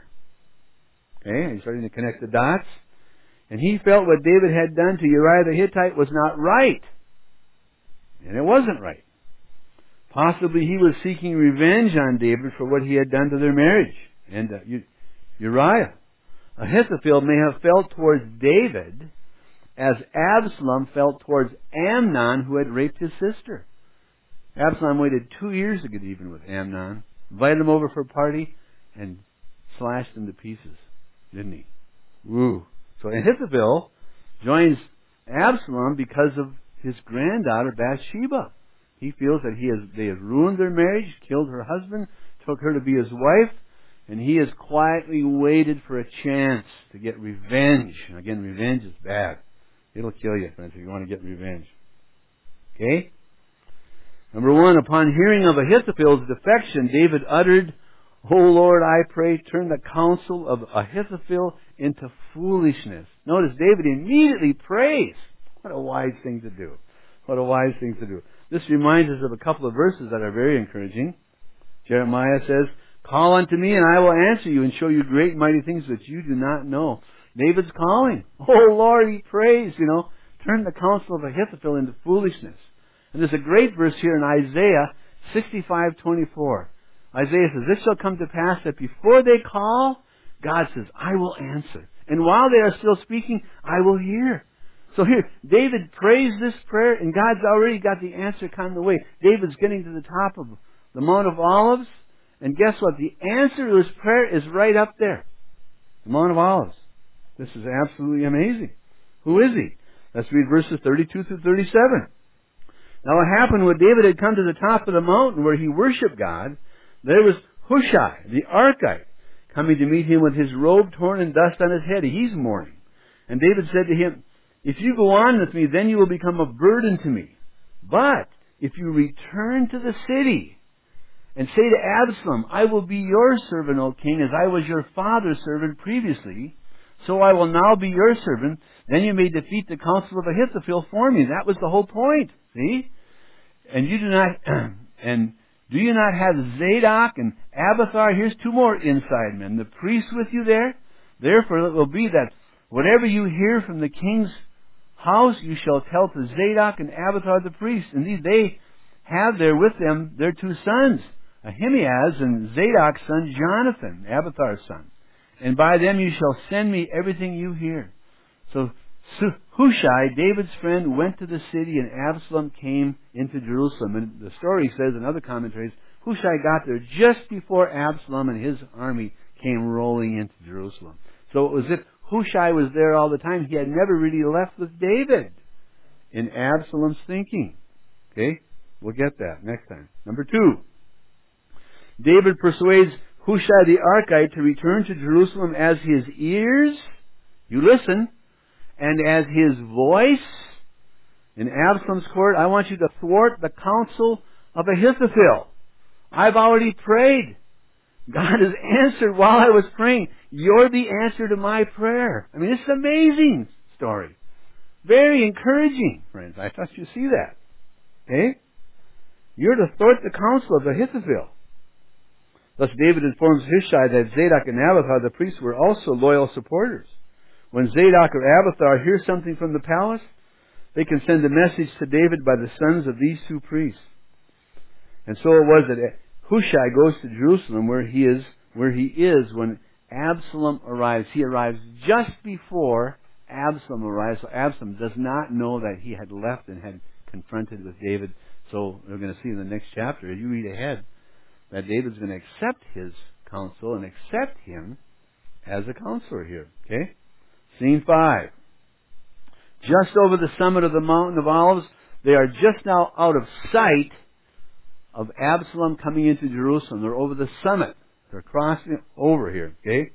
Okay, he's starting to connect the dots. And he felt what David had done to Uriah the Hittite was not right. And it wasn't right. Possibly he was seeking revenge on David for what he had done to their marriage. And uh, Uriah. Ahithophel may have felt towards David as Absalom felt towards Amnon, who had raped his sister. Absalom waited two years to get even with Amnon, invited him over for a party, and slashed him to pieces, didn't he? Woo. So Ahithophel joins Absalom because of his granddaughter Bathsheba. He feels that he has, they have ruined their marriage, killed her husband, took her to be his wife, and he has quietly waited for a chance to get revenge. And again, revenge is bad. It'll kill you, friends, if you want to get revenge. Okay? Number one, upon hearing of Ahithophel's defection, David uttered, O Lord, I pray, turn the counsel of Ahithophel into foolishness. Notice David immediately prays. What a wise thing to do. What a wise thing to do. This reminds us of a couple of verses that are very encouraging. Jeremiah says, Call unto me, and I will answer you, and show you great and mighty things that you do not know. David's calling. Oh Lord, he prays, you know, turn the counsel of Ahithophel into foolishness. And there's a great verse here in Isaiah sixty-five twenty-four. Isaiah says, This shall come to pass that before they call, God says, I will answer. And while they are still speaking, I will hear. So here, David prays this prayer, and God's already got the answer kind of way. David's getting to the top of the Mount of Olives, and guess what? The answer to his prayer is right up there. The Mount of Olives. This is absolutely amazing. Who is he? Let's read verses thirty-two through thirty-seven. Now it happened when David had come to the top of the mountain where he worshipped God, there was Hushai, the Archite, coming to meet him with his robe torn and dust on his head. He's mourning. And David said to him, if you go on with me, then you will become a burden to me. But if you return to the city and say to Absalom, I will be your servant, O king, as I was your father's servant previously, so I will now be your servant, then you may defeat the counsel of Ahithophel for me. That was the whole point. See? And you do not, and do you not have Zadok and Abiathar? Here's two more inside men. The priests with you there? Therefore it will be that whatever you hear from the king's house, you shall tell to Zadok and Abiathar the priests. Indeed, they have there with them their two sons, Ahimaaz and Zadok's son Jonathan, Abiathar's son. And by them you shall send me everything you hear. So Hushai, David's friend, went to the city, and Absalom came into Jerusalem. And the story says in other commentaries, Hushai got there just before Absalom and his army came rolling into Jerusalem. So it was as if Hushai was there all the time. He had never really left with David in Absalom's thinking. Okay? We'll get that next time. Number two. David persuades Hushai the Archite to return to Jerusalem as his ears, you listen, and as his voice in Absalom's court. I want you to thwart the counsel of Ahithophel. I've already prayed. God has answered while I was praying. You're the answer to my prayer. I mean, it's an amazing story. Very encouraging, friends. I thought you'd see that. Okay? You're to thwart the counsel of Ahithophel. Thus David informs Hushai that Zadok and Abiathar, the priests, were also loyal supporters. When Zadok or Abiathar hear something from the palace, they can send a message to David by the sons of these two priests. And so it was that Hushai goes to Jerusalem, where he is, where he is when Absalom arrives. He arrives just before Absalom arrives. So Absalom does not know that he had left and had confronted with David. So we're going to see in the next chapter, as you read ahead, that David's going to accept his counsel and accept him as a counselor here. Okay? Scene five. Just over the summit of the Mountain of Olives, they are just now out of sight of Absalom coming into Jerusalem. They're over the summit. They're crossing over here. Okay?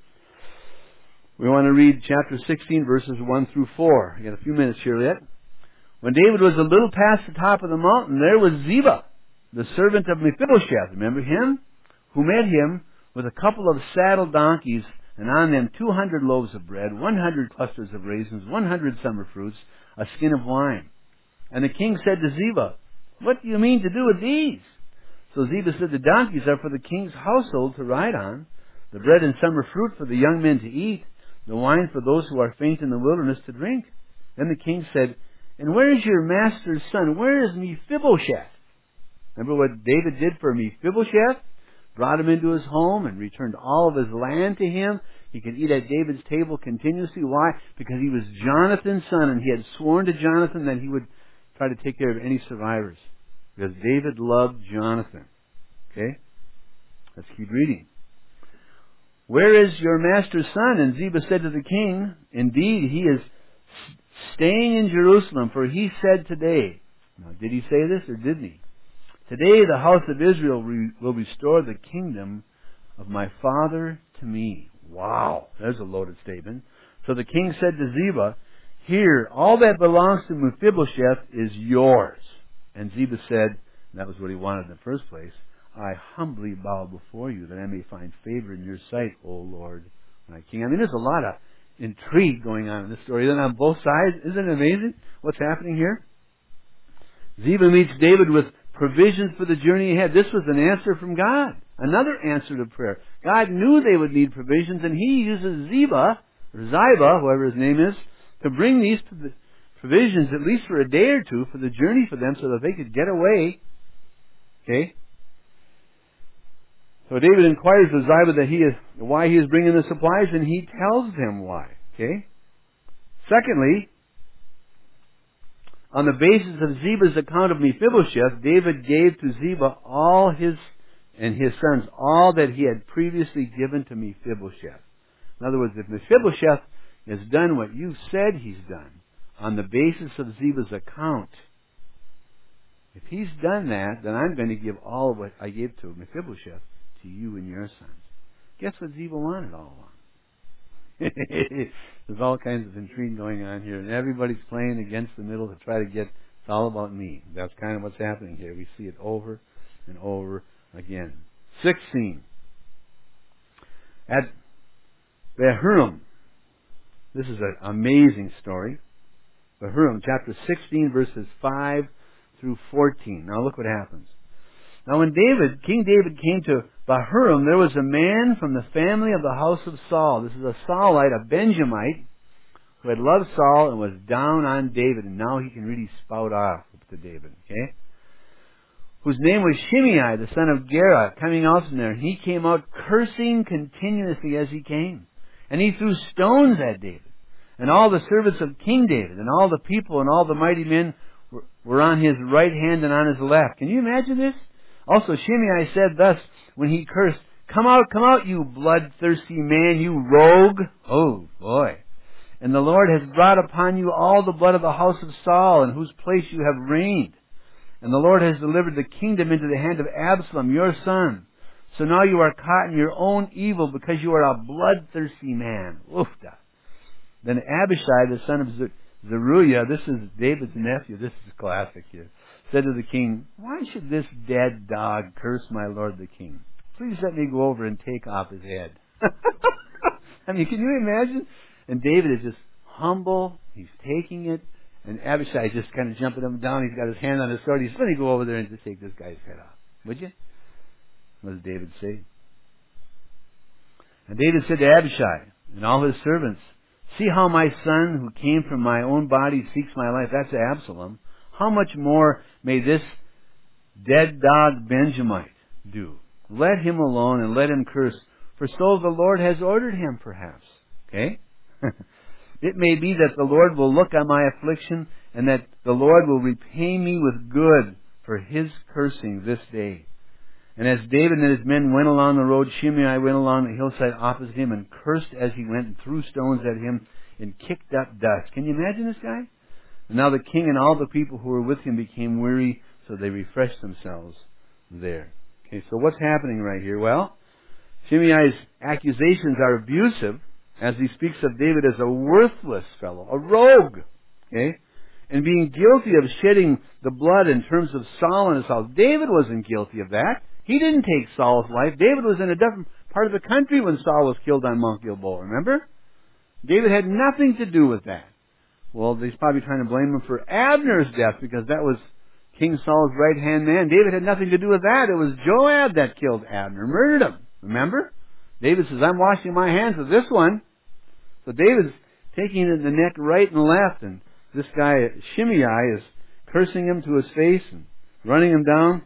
We want to read chapter sixteen, verses one through four. You got a few minutes here yet. When David was a little past the top of the mountain, there was Ziba, the servant of Mephibosheth, remember him? Who met him with a couple of saddled donkeys, and on them two hundred loaves of bread, one hundred clusters of raisins, one hundred summer fruits, a skin of wine. And the king said to Ziba, what do you mean to do with these? So Ziba said, the donkeys are for the king's household to ride on, the bread and summer fruit for the young men to eat, the wine for those who are faint in the wilderness to drink. Then the king said, and where is your master's son? Where is Mephibosheth? Remember what David did for Mephibosheth? Brought him into his home and returned all of his land to him. He could eat at David's table continuously. Why? Because he was Jonathan's son, and he had sworn to Jonathan that he would try to take care of any survivors. Because David loved Jonathan. Okay? Let's keep reading. Where is your master's son? And Ziba said to the king, indeed, he is staying in Jerusalem, for he said today. Now, did he say this or didn't he? Today the house of Israel re- will restore the kingdom of my father to me. Wow, there's a loaded statement. So the king said to Ziba, here, all that belongs to Mephibosheth is yours. And Ziba said, and that was what he wanted in the first place, I humbly bow before you that I may find favor in your sight, O Lord, my king. I mean, there's a lot of intrigue going on in this story. Then on both sides, isn't it amazing what's happening here? Ziba meets David with provisions for the journey ahead. This was an answer from God. Another answer to prayer. God knew they would need provisions, and He uses Ziba, or Ziba, whoever his name is, to bring these provisions, at least for a day or two, for the journey for them, so that they could get away. Okay? So David inquires of Ziba that he is, why he is bringing the supplies, and he tells them why. Okay? Secondly, on the basis of Ziba's account of Mephibosheth, David gave to Ziba all his and his sons all that he had previously given to Mephibosheth. In other words, if Mephibosheth has done what you said he's done, on the basis of Ziba's account, if he's done that, then I'm going to give all of what I gave to Mephibosheth to you and your sons. Guess what Ziba wanted all along? There's all kinds of intrigue going on here, and everybody's playing against the middle to try to get, it's all about me. That's kind of what's happening here. We see it over and over again. Sixth scene. At Bahurim. This is an amazing story. Bahurim, chapter sixteen, verses five through fourteen. Now look what happens. Now when David, King David came to Bahurim, there was a man from the family of the house of Saul. This is a Saulite, a Benjamite, who had loved Saul and was down on David, and now he can really spout off to David, okay? Whose name was Shimei, the son of Gera, coming out from there. And he came out cursing continuously as he came. And he threw stones at David. And all the servants of King David, and all the people, and all the mighty men were, were on his right hand and on his left. Can you imagine this? Also, Shimei said thus when he cursed, "Come out, come out, you bloodthirsty man, you rogue." Oh, boy. "And the Lord has brought upon you all the blood of the house of Saul, in whose place you have reigned. And the Lord has delivered the kingdom into the hand of Absalom, your son. So now you are caught in your own evil, because you are a bloodthirsty man." Oofda. Then Abishai, the son of Zeruiah, this is David's nephew, this is classic here, said to the king, "Why should this dead dog curse my lord the king? Please let me go over and take off his head." I mean, can you imagine? And David is just humble, he's taking it, and Abishai is just kind of jumping up and down, he's got his hand on his sword, he's going to go over there and just take this guy's head off. Would you? What does David say? And David said to Abishai and all his servants, "See how my son, who came from my own body, seeks my life." That's Absalom. "How much more may this dead dog Benjamite do? Let him alone and let him curse, for so the Lord has ordered him, perhaps." Okay? "It may be that the Lord will look on my affliction, and that the Lord will repay me with good for his cursing this day." And as David and his men went along the road, Shimei went along the hillside opposite him and cursed as he went and threw stones at him and kicked up dust. Can you imagine this guy? And now the king and all the people who were with him became weary, so they refreshed themselves there. Okay, so what's happening right here? Well, Shimei's accusations are abusive, as he speaks of David as a worthless fellow, a rogue. Okay? And being guilty of shedding the blood in terms of Saul and his house. David wasn't guilty of that. He didn't take Saul's life. David was in a different part of the country when Saul was killed on Mount Gilboa, remember? David had nothing to do with that. Well, he's probably trying to blame him for Abner's death, because that was King Saul's right-hand man. David had nothing to do with that. It was Joab that killed Abner, murdered him. Remember? David says, "I'm washing my hands of this one." So David's taking it in the neck right and left, and this guy, Shimei, is cursing him to his face and running him down.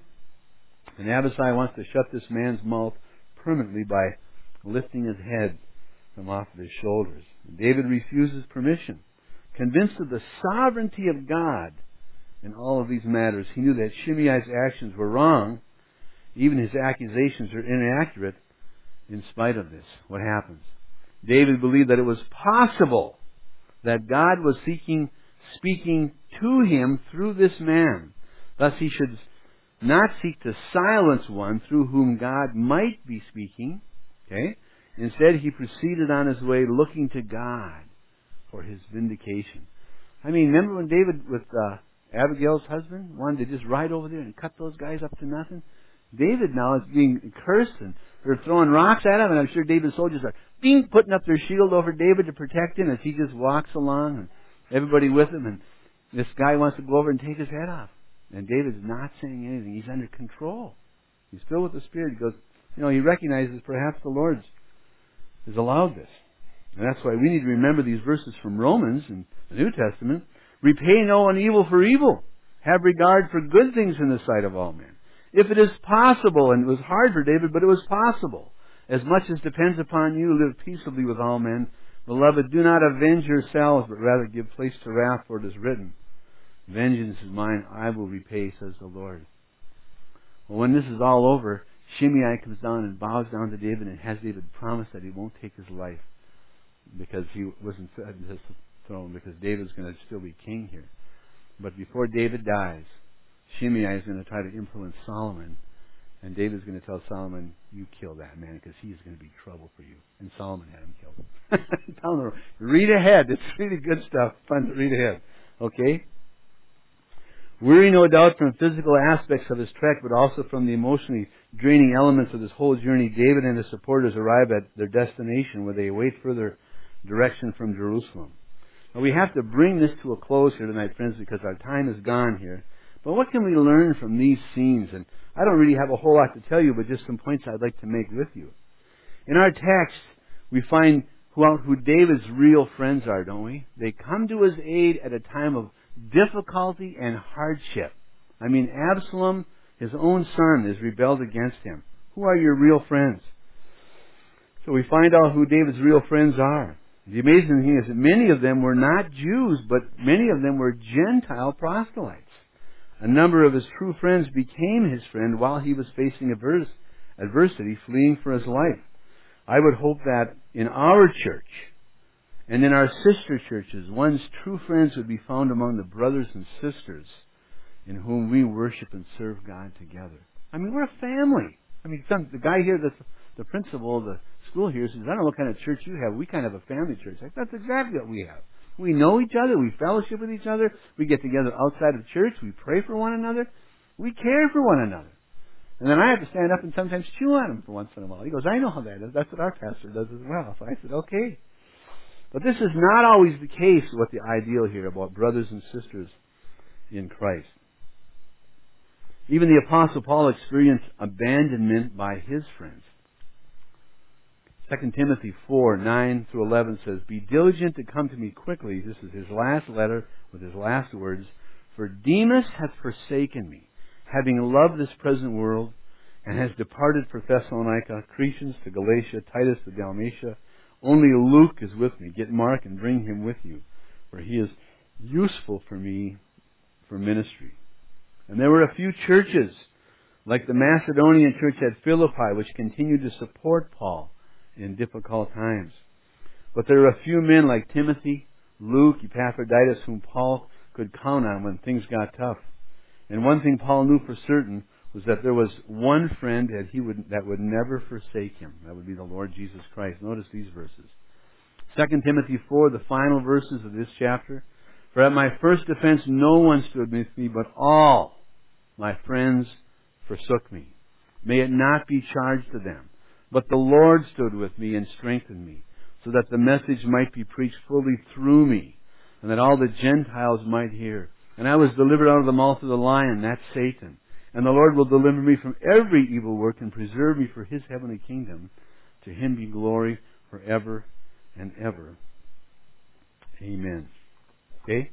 And Abishai wants to shut this man's mouth permanently by lifting his head from off of his shoulders. And David refuses permission. Convinced of the sovereignty of God in all of these matters, he knew that Shimei's actions were wrong. Even his accusations are inaccurate. In spite of this, what happens? David believed that it was possible that God was seeking, speaking to him through this man. Thus he should not seek to silence one through whom God might be speaking. Okay? Instead, he proceeded on his way looking to God for his vindication. I mean, remember when David, with uh, Abigail's husband, wanted to just ride over there and cut those guys up to nothing? David now is being cursed, and they're throwing rocks at him, and I'm sure David's soldiers are being putting up their shield over David to protect him as he just walks along, and everybody with him, and this guy wants to go over and take his head off. And David's not saying anything. He's under control. He's filled with the Spirit. He goes, you know, he recognizes perhaps the Lord has allowed this. And that's why we need to remember these verses from Romans and the New Testament. Repay no one evil for evil. Have regard for good things in the sight of all men. If it is possible, and it was hard for David, but it was possible, as much as depends upon you, live peaceably with all men. Beloved, do not avenge yourselves, but rather give place to wrath, for it is written, "Vengeance is mine, I will repay, says the Lord." Well, when this is all over, Shimei comes down and bows down to David and has David promise that he won't take his life because he wasn't fed his throne, because David's going to still be king here. But before David dies, Shimei is going to try to influence Solomon And David's going to tell Solomon, you kill that man because he's going to be trouble for you. And Solomon had him killed. Down the road. Read ahead. It's really good stuff. Fun to read ahead. Okay? Weary, no doubt, from physical aspects of his trek, but also from the emotionally draining elements of this whole journey, David and his supporters arrive at their destination where they await further direction from Jerusalem. Now, we have to bring this to a close here tonight, friends, because our time is gone here. But what can we learn from these scenes? And I don't really have a whole lot to tell you, but just some points I'd like to make with you. In our text, we find who, who David's real friends are, don't we? They come to his aid at a time of difficulty and hardship. I mean, Absalom, his own son, has rebelled against him. Who are your real friends? So we find out who David's real friends are. The amazing thing is that many of them were not Jews, but many of them were Gentile proselytes. A number of his true friends became his friend while he was facing adverse, adversity, fleeing for his life. I would hope that in our church and in our sister churches, one's true friends would be found among the brothers and sisters in whom we worship and serve God together. I mean, we're a family. I mean, some, the guy here, that's the principal of the school here, says, I don't know what kind of church you have. We kind of have a family church. Like, that's exactly what we have. We know each other. We fellowship with each other. We get together outside of church. We pray for one another. We care for one another. And then I have to stand up and sometimes chew on him for once in a while. He goes, I know how that is. That's what our pastor does as well. So I said, okay. But this is not always the case with the ideal here about brothers and sisters in Christ. Even the Apostle Paul experienced abandonment by his friends. Second Timothy four, nine through eleven says, Be diligent to come to me quickly. This is his last letter with his last words. For Demas hath forsaken me, having loved this present world, and has departed for Thessalonica, Crescens to Galatia, Titus to Dalmatia. Only Luke is with me. Get Mark and bring him with you, for he is useful for me for ministry. And there were a few churches, like the Macedonian church at Philippi, which continued to support Paul in difficult times. But there were a few men like Timothy, Luke, Epaphroditus, whom Paul could count on when things got tough. And one thing Paul knew for certain was that there was one friend that he would that would never forsake him. That would be the Lord Jesus Christ. Notice these verses. Second Timothy four, the final verses of this chapter. For at my first offense no one stood with me, but all my friends forsook me. May it not be charged to them. But the Lord stood with me and strengthened me, so that the message might be preached fully through me, and that all the Gentiles might hear. And I was delivered out of the mouth of the lion, that's Satan. And the Lord will deliver me from every evil work and preserve me for His heavenly kingdom. To Him be glory forever and ever. Amen. Okay?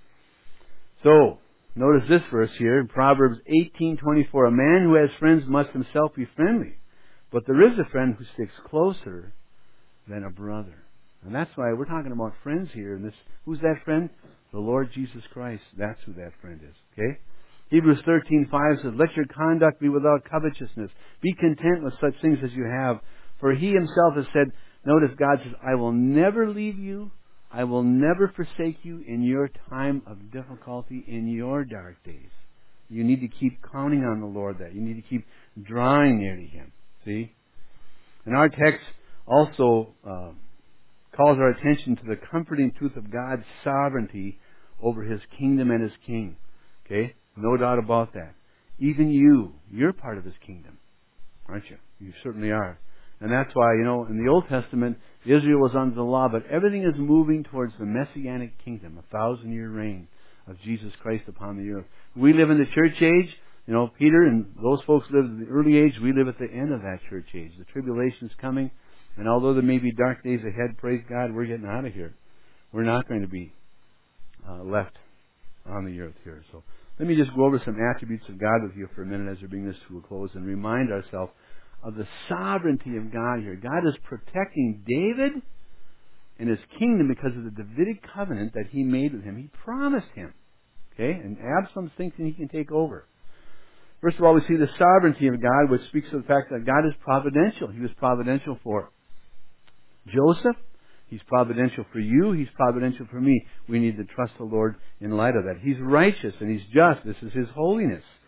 So, notice this verse here in Proverbs eighteen twenty-four. A man who has friends must himself be friendly. But there is a friend who sticks closer than a brother. And that's why we're talking about friends here. And this, who's that friend? The Lord Jesus Christ. That's who that friend is. Okay? Hebrews thirteen five says, Let your conduct be without covetousness. Be content with such things as you have. For He Himself has said, notice God says, I will never leave you. I will never forsake you in your time of difficulty, in your dark days. You need to keep counting on the Lord that. You need to keep drawing near to Him. See? And our text also uh, calls our attention to the comforting truth of God's sovereignty over His kingdom and His king. Okay? No doubt about that. Even you, you're part of His kingdom. Aren't you? You certainly are. And that's why, you know, in the Old Testament, Israel was under the law, but everything is moving towards the Messianic kingdom, a thousand-year reign of Jesus Christ upon the earth. We live in the church age. You know, Peter and those folks lived in the early age. We live at the end of that church age. The tribulation's coming. And although there may be dark days ahead, praise God, we're getting out of here. We're not going to be uh, left on the earth here. So let me just go over some attributes of God with you for a minute as we bring this to a close and remind ourselves of the sovereignty of God here. God is protecting David and his kingdom because of the Davidic covenant that he made with him. He promised him. Okay? And Absalom thinks that he can take over. First of all, we see the sovereignty of God, which speaks of the fact that God is providential. He was providential for Joseph. He's providential for you. He's providential for me. We need to trust the Lord in light of that. He's righteous and He's just. This is His holiness.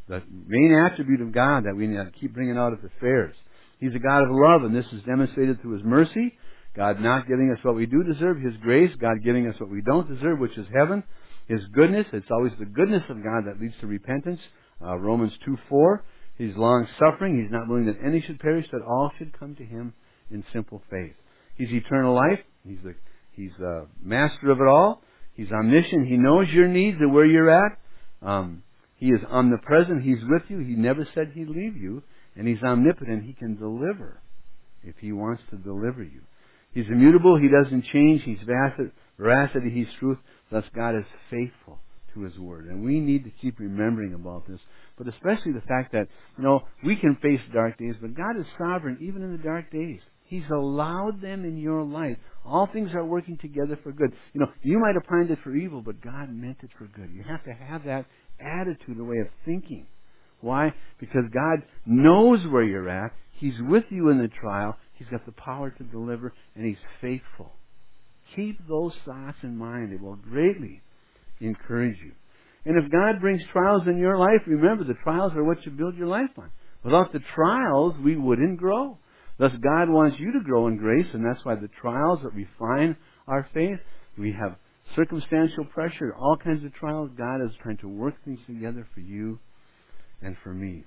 the main attribute of God that we need to keep bringing out at the fairs. He's a God of love, and this is demonstrated through His mercy. God not giving us what we do deserve, His grace. God giving us what we don't deserve, which is heaven. His goodness. It's always the goodness of God that leads to repentance. Uh, Romans two four. He's long-suffering. He's not willing that any should perish, that all should come to Him in simple faith. He's eternal life. He's the He's the master of it all. He's omniscient. He knows your needs and where you're at. Um, he is omnipresent. He's with you. He never said He'd leave you. And He's omnipotent. He can deliver if He wants to deliver you. He's immutable. He doesn't change. He's veracity. He's truth. Thus God is faithful to His Word. And we need to keep remembering about this. But especially the fact that, you know, we can face dark days, but God is sovereign even in the dark days. He's allowed them in your life. All things are working together for good. You know, you might have planned it for evil, but God meant it for good. You have to have that attitude, a way of thinking. Why? Because God knows where you're at. He's with you in the trial. He's got the power to deliver, and He's faithful. Keep those thoughts in mind. It will greatly encourage you. And if God brings trials in your life, remember, the trials are what you build your life on. Without the trials, we wouldn't grow. Thus, God wants you to grow in grace, and that's why the trials that refine our faith, we have circumstantial pressure, all kinds of trials. God is trying to work things together for you and for me.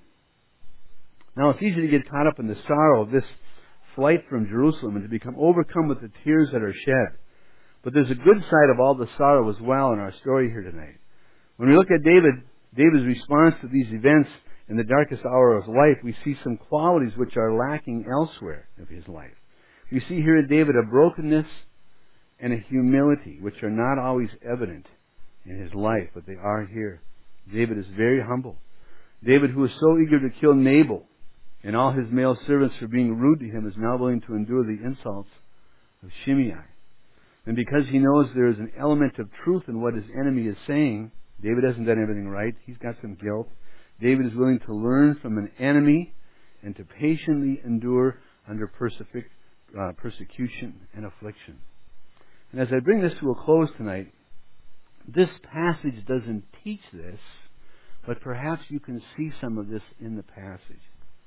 Now, it's easy to get caught up in the sorrow of this flight from Jerusalem and to become overcome with the tears that are shed. But there's a good side of all the sorrow as well in our story here tonight. When we look at David, David's response to these events in the darkest hour of his life, we see some qualities which are lacking elsewhere of his life. We see here in David a brokenness and a humility which are not always evident in his life, but they are here. David is very humble. David, who was so eager to kill Nabal and all his male servants for being rude to him, is now willing to endure the insults of Shimei. And because he knows there is an element of truth in what his enemy is saying, David hasn't done everything right. He's got some guilt. David is willing to learn from an enemy and to patiently endure under persefic- uh, persecution and affliction. And as I bring this to a close tonight, this passage doesn't teach this, but perhaps you can see some of this in the passage.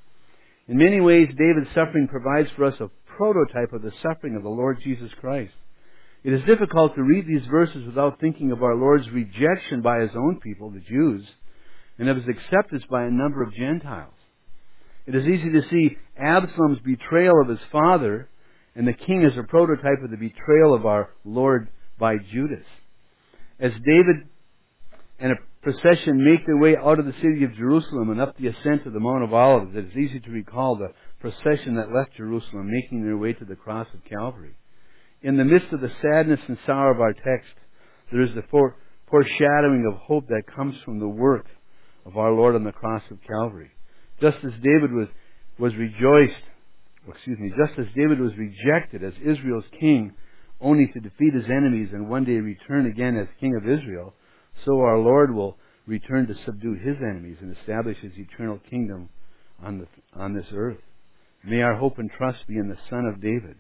In many ways, David's suffering provides for us a prototype of the suffering of the Lord Jesus Christ. It is difficult to read these verses without thinking of our Lord's rejection by His own people, the Jews, and of His acceptance by a number of Gentiles. It is easy to see Absalom's betrayal of his father and the king as a prototype of the betrayal of our Lord by Judas. As David and a procession make their way out of the city of Jerusalem and up the ascent to the Mount of Olives, it is easy to recall the procession that left Jerusalem, making their way to the cross of Calvary. In the midst of the sadness and sorrow of our text, there is the fore- foreshadowing of hope that comes from the work of our Lord on the cross of Calvary. Just as David was, was rejoiced, excuse me, just as David was rejected as Israel's king, only to defeat his enemies and one day return again as king of Israel, so our Lord will return to subdue His enemies and establish His eternal kingdom on, the, on this earth. May our hope and trust be in the Son of David,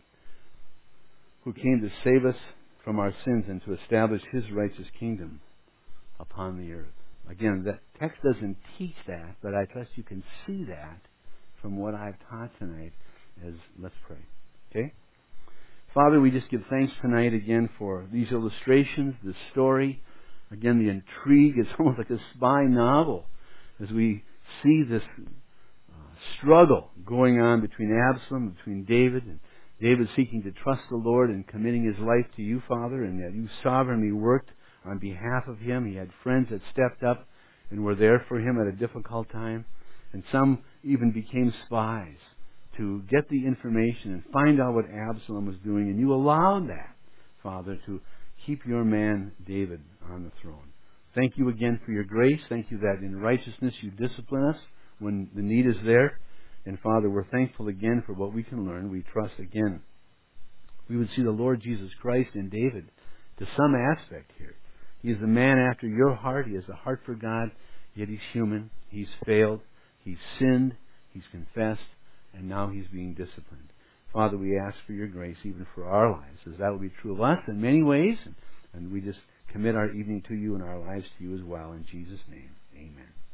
who came to save us from our sins and to establish His righteous kingdom upon the earth. Again, that text doesn't teach that, but I trust you can see that from what I've taught tonight. As let's pray. Okay? Father, we just give thanks tonight again for these illustrations, the story. Again, the intrigue. It's almost like a spy novel as we see this uh, struggle going on between Absalom, between David, and David seeking to trust the Lord and committing his life to you, Father, and that you sovereignly worked on behalf of him. He had friends that stepped up and were there for him at a difficult time. And some even became spies to get the information and find out what Absalom was doing. And you allowed that, Father, to keep your man David on the throne. Thank you again for your grace. Thank you that in righteousness you discipline us when the need is there. And Father, we're thankful again for what we can learn. We trust again we would see the Lord Jesus Christ in David to some aspect here. He is a man after your heart. He has a heart for God, yet he's human. He's failed. He's sinned. He's confessed. And now he's being disciplined. Father, we ask for your grace even for our lives, as that will be true of us in many ways. And we just commit our evening to you and our lives to you as well. In Jesus' name, amen.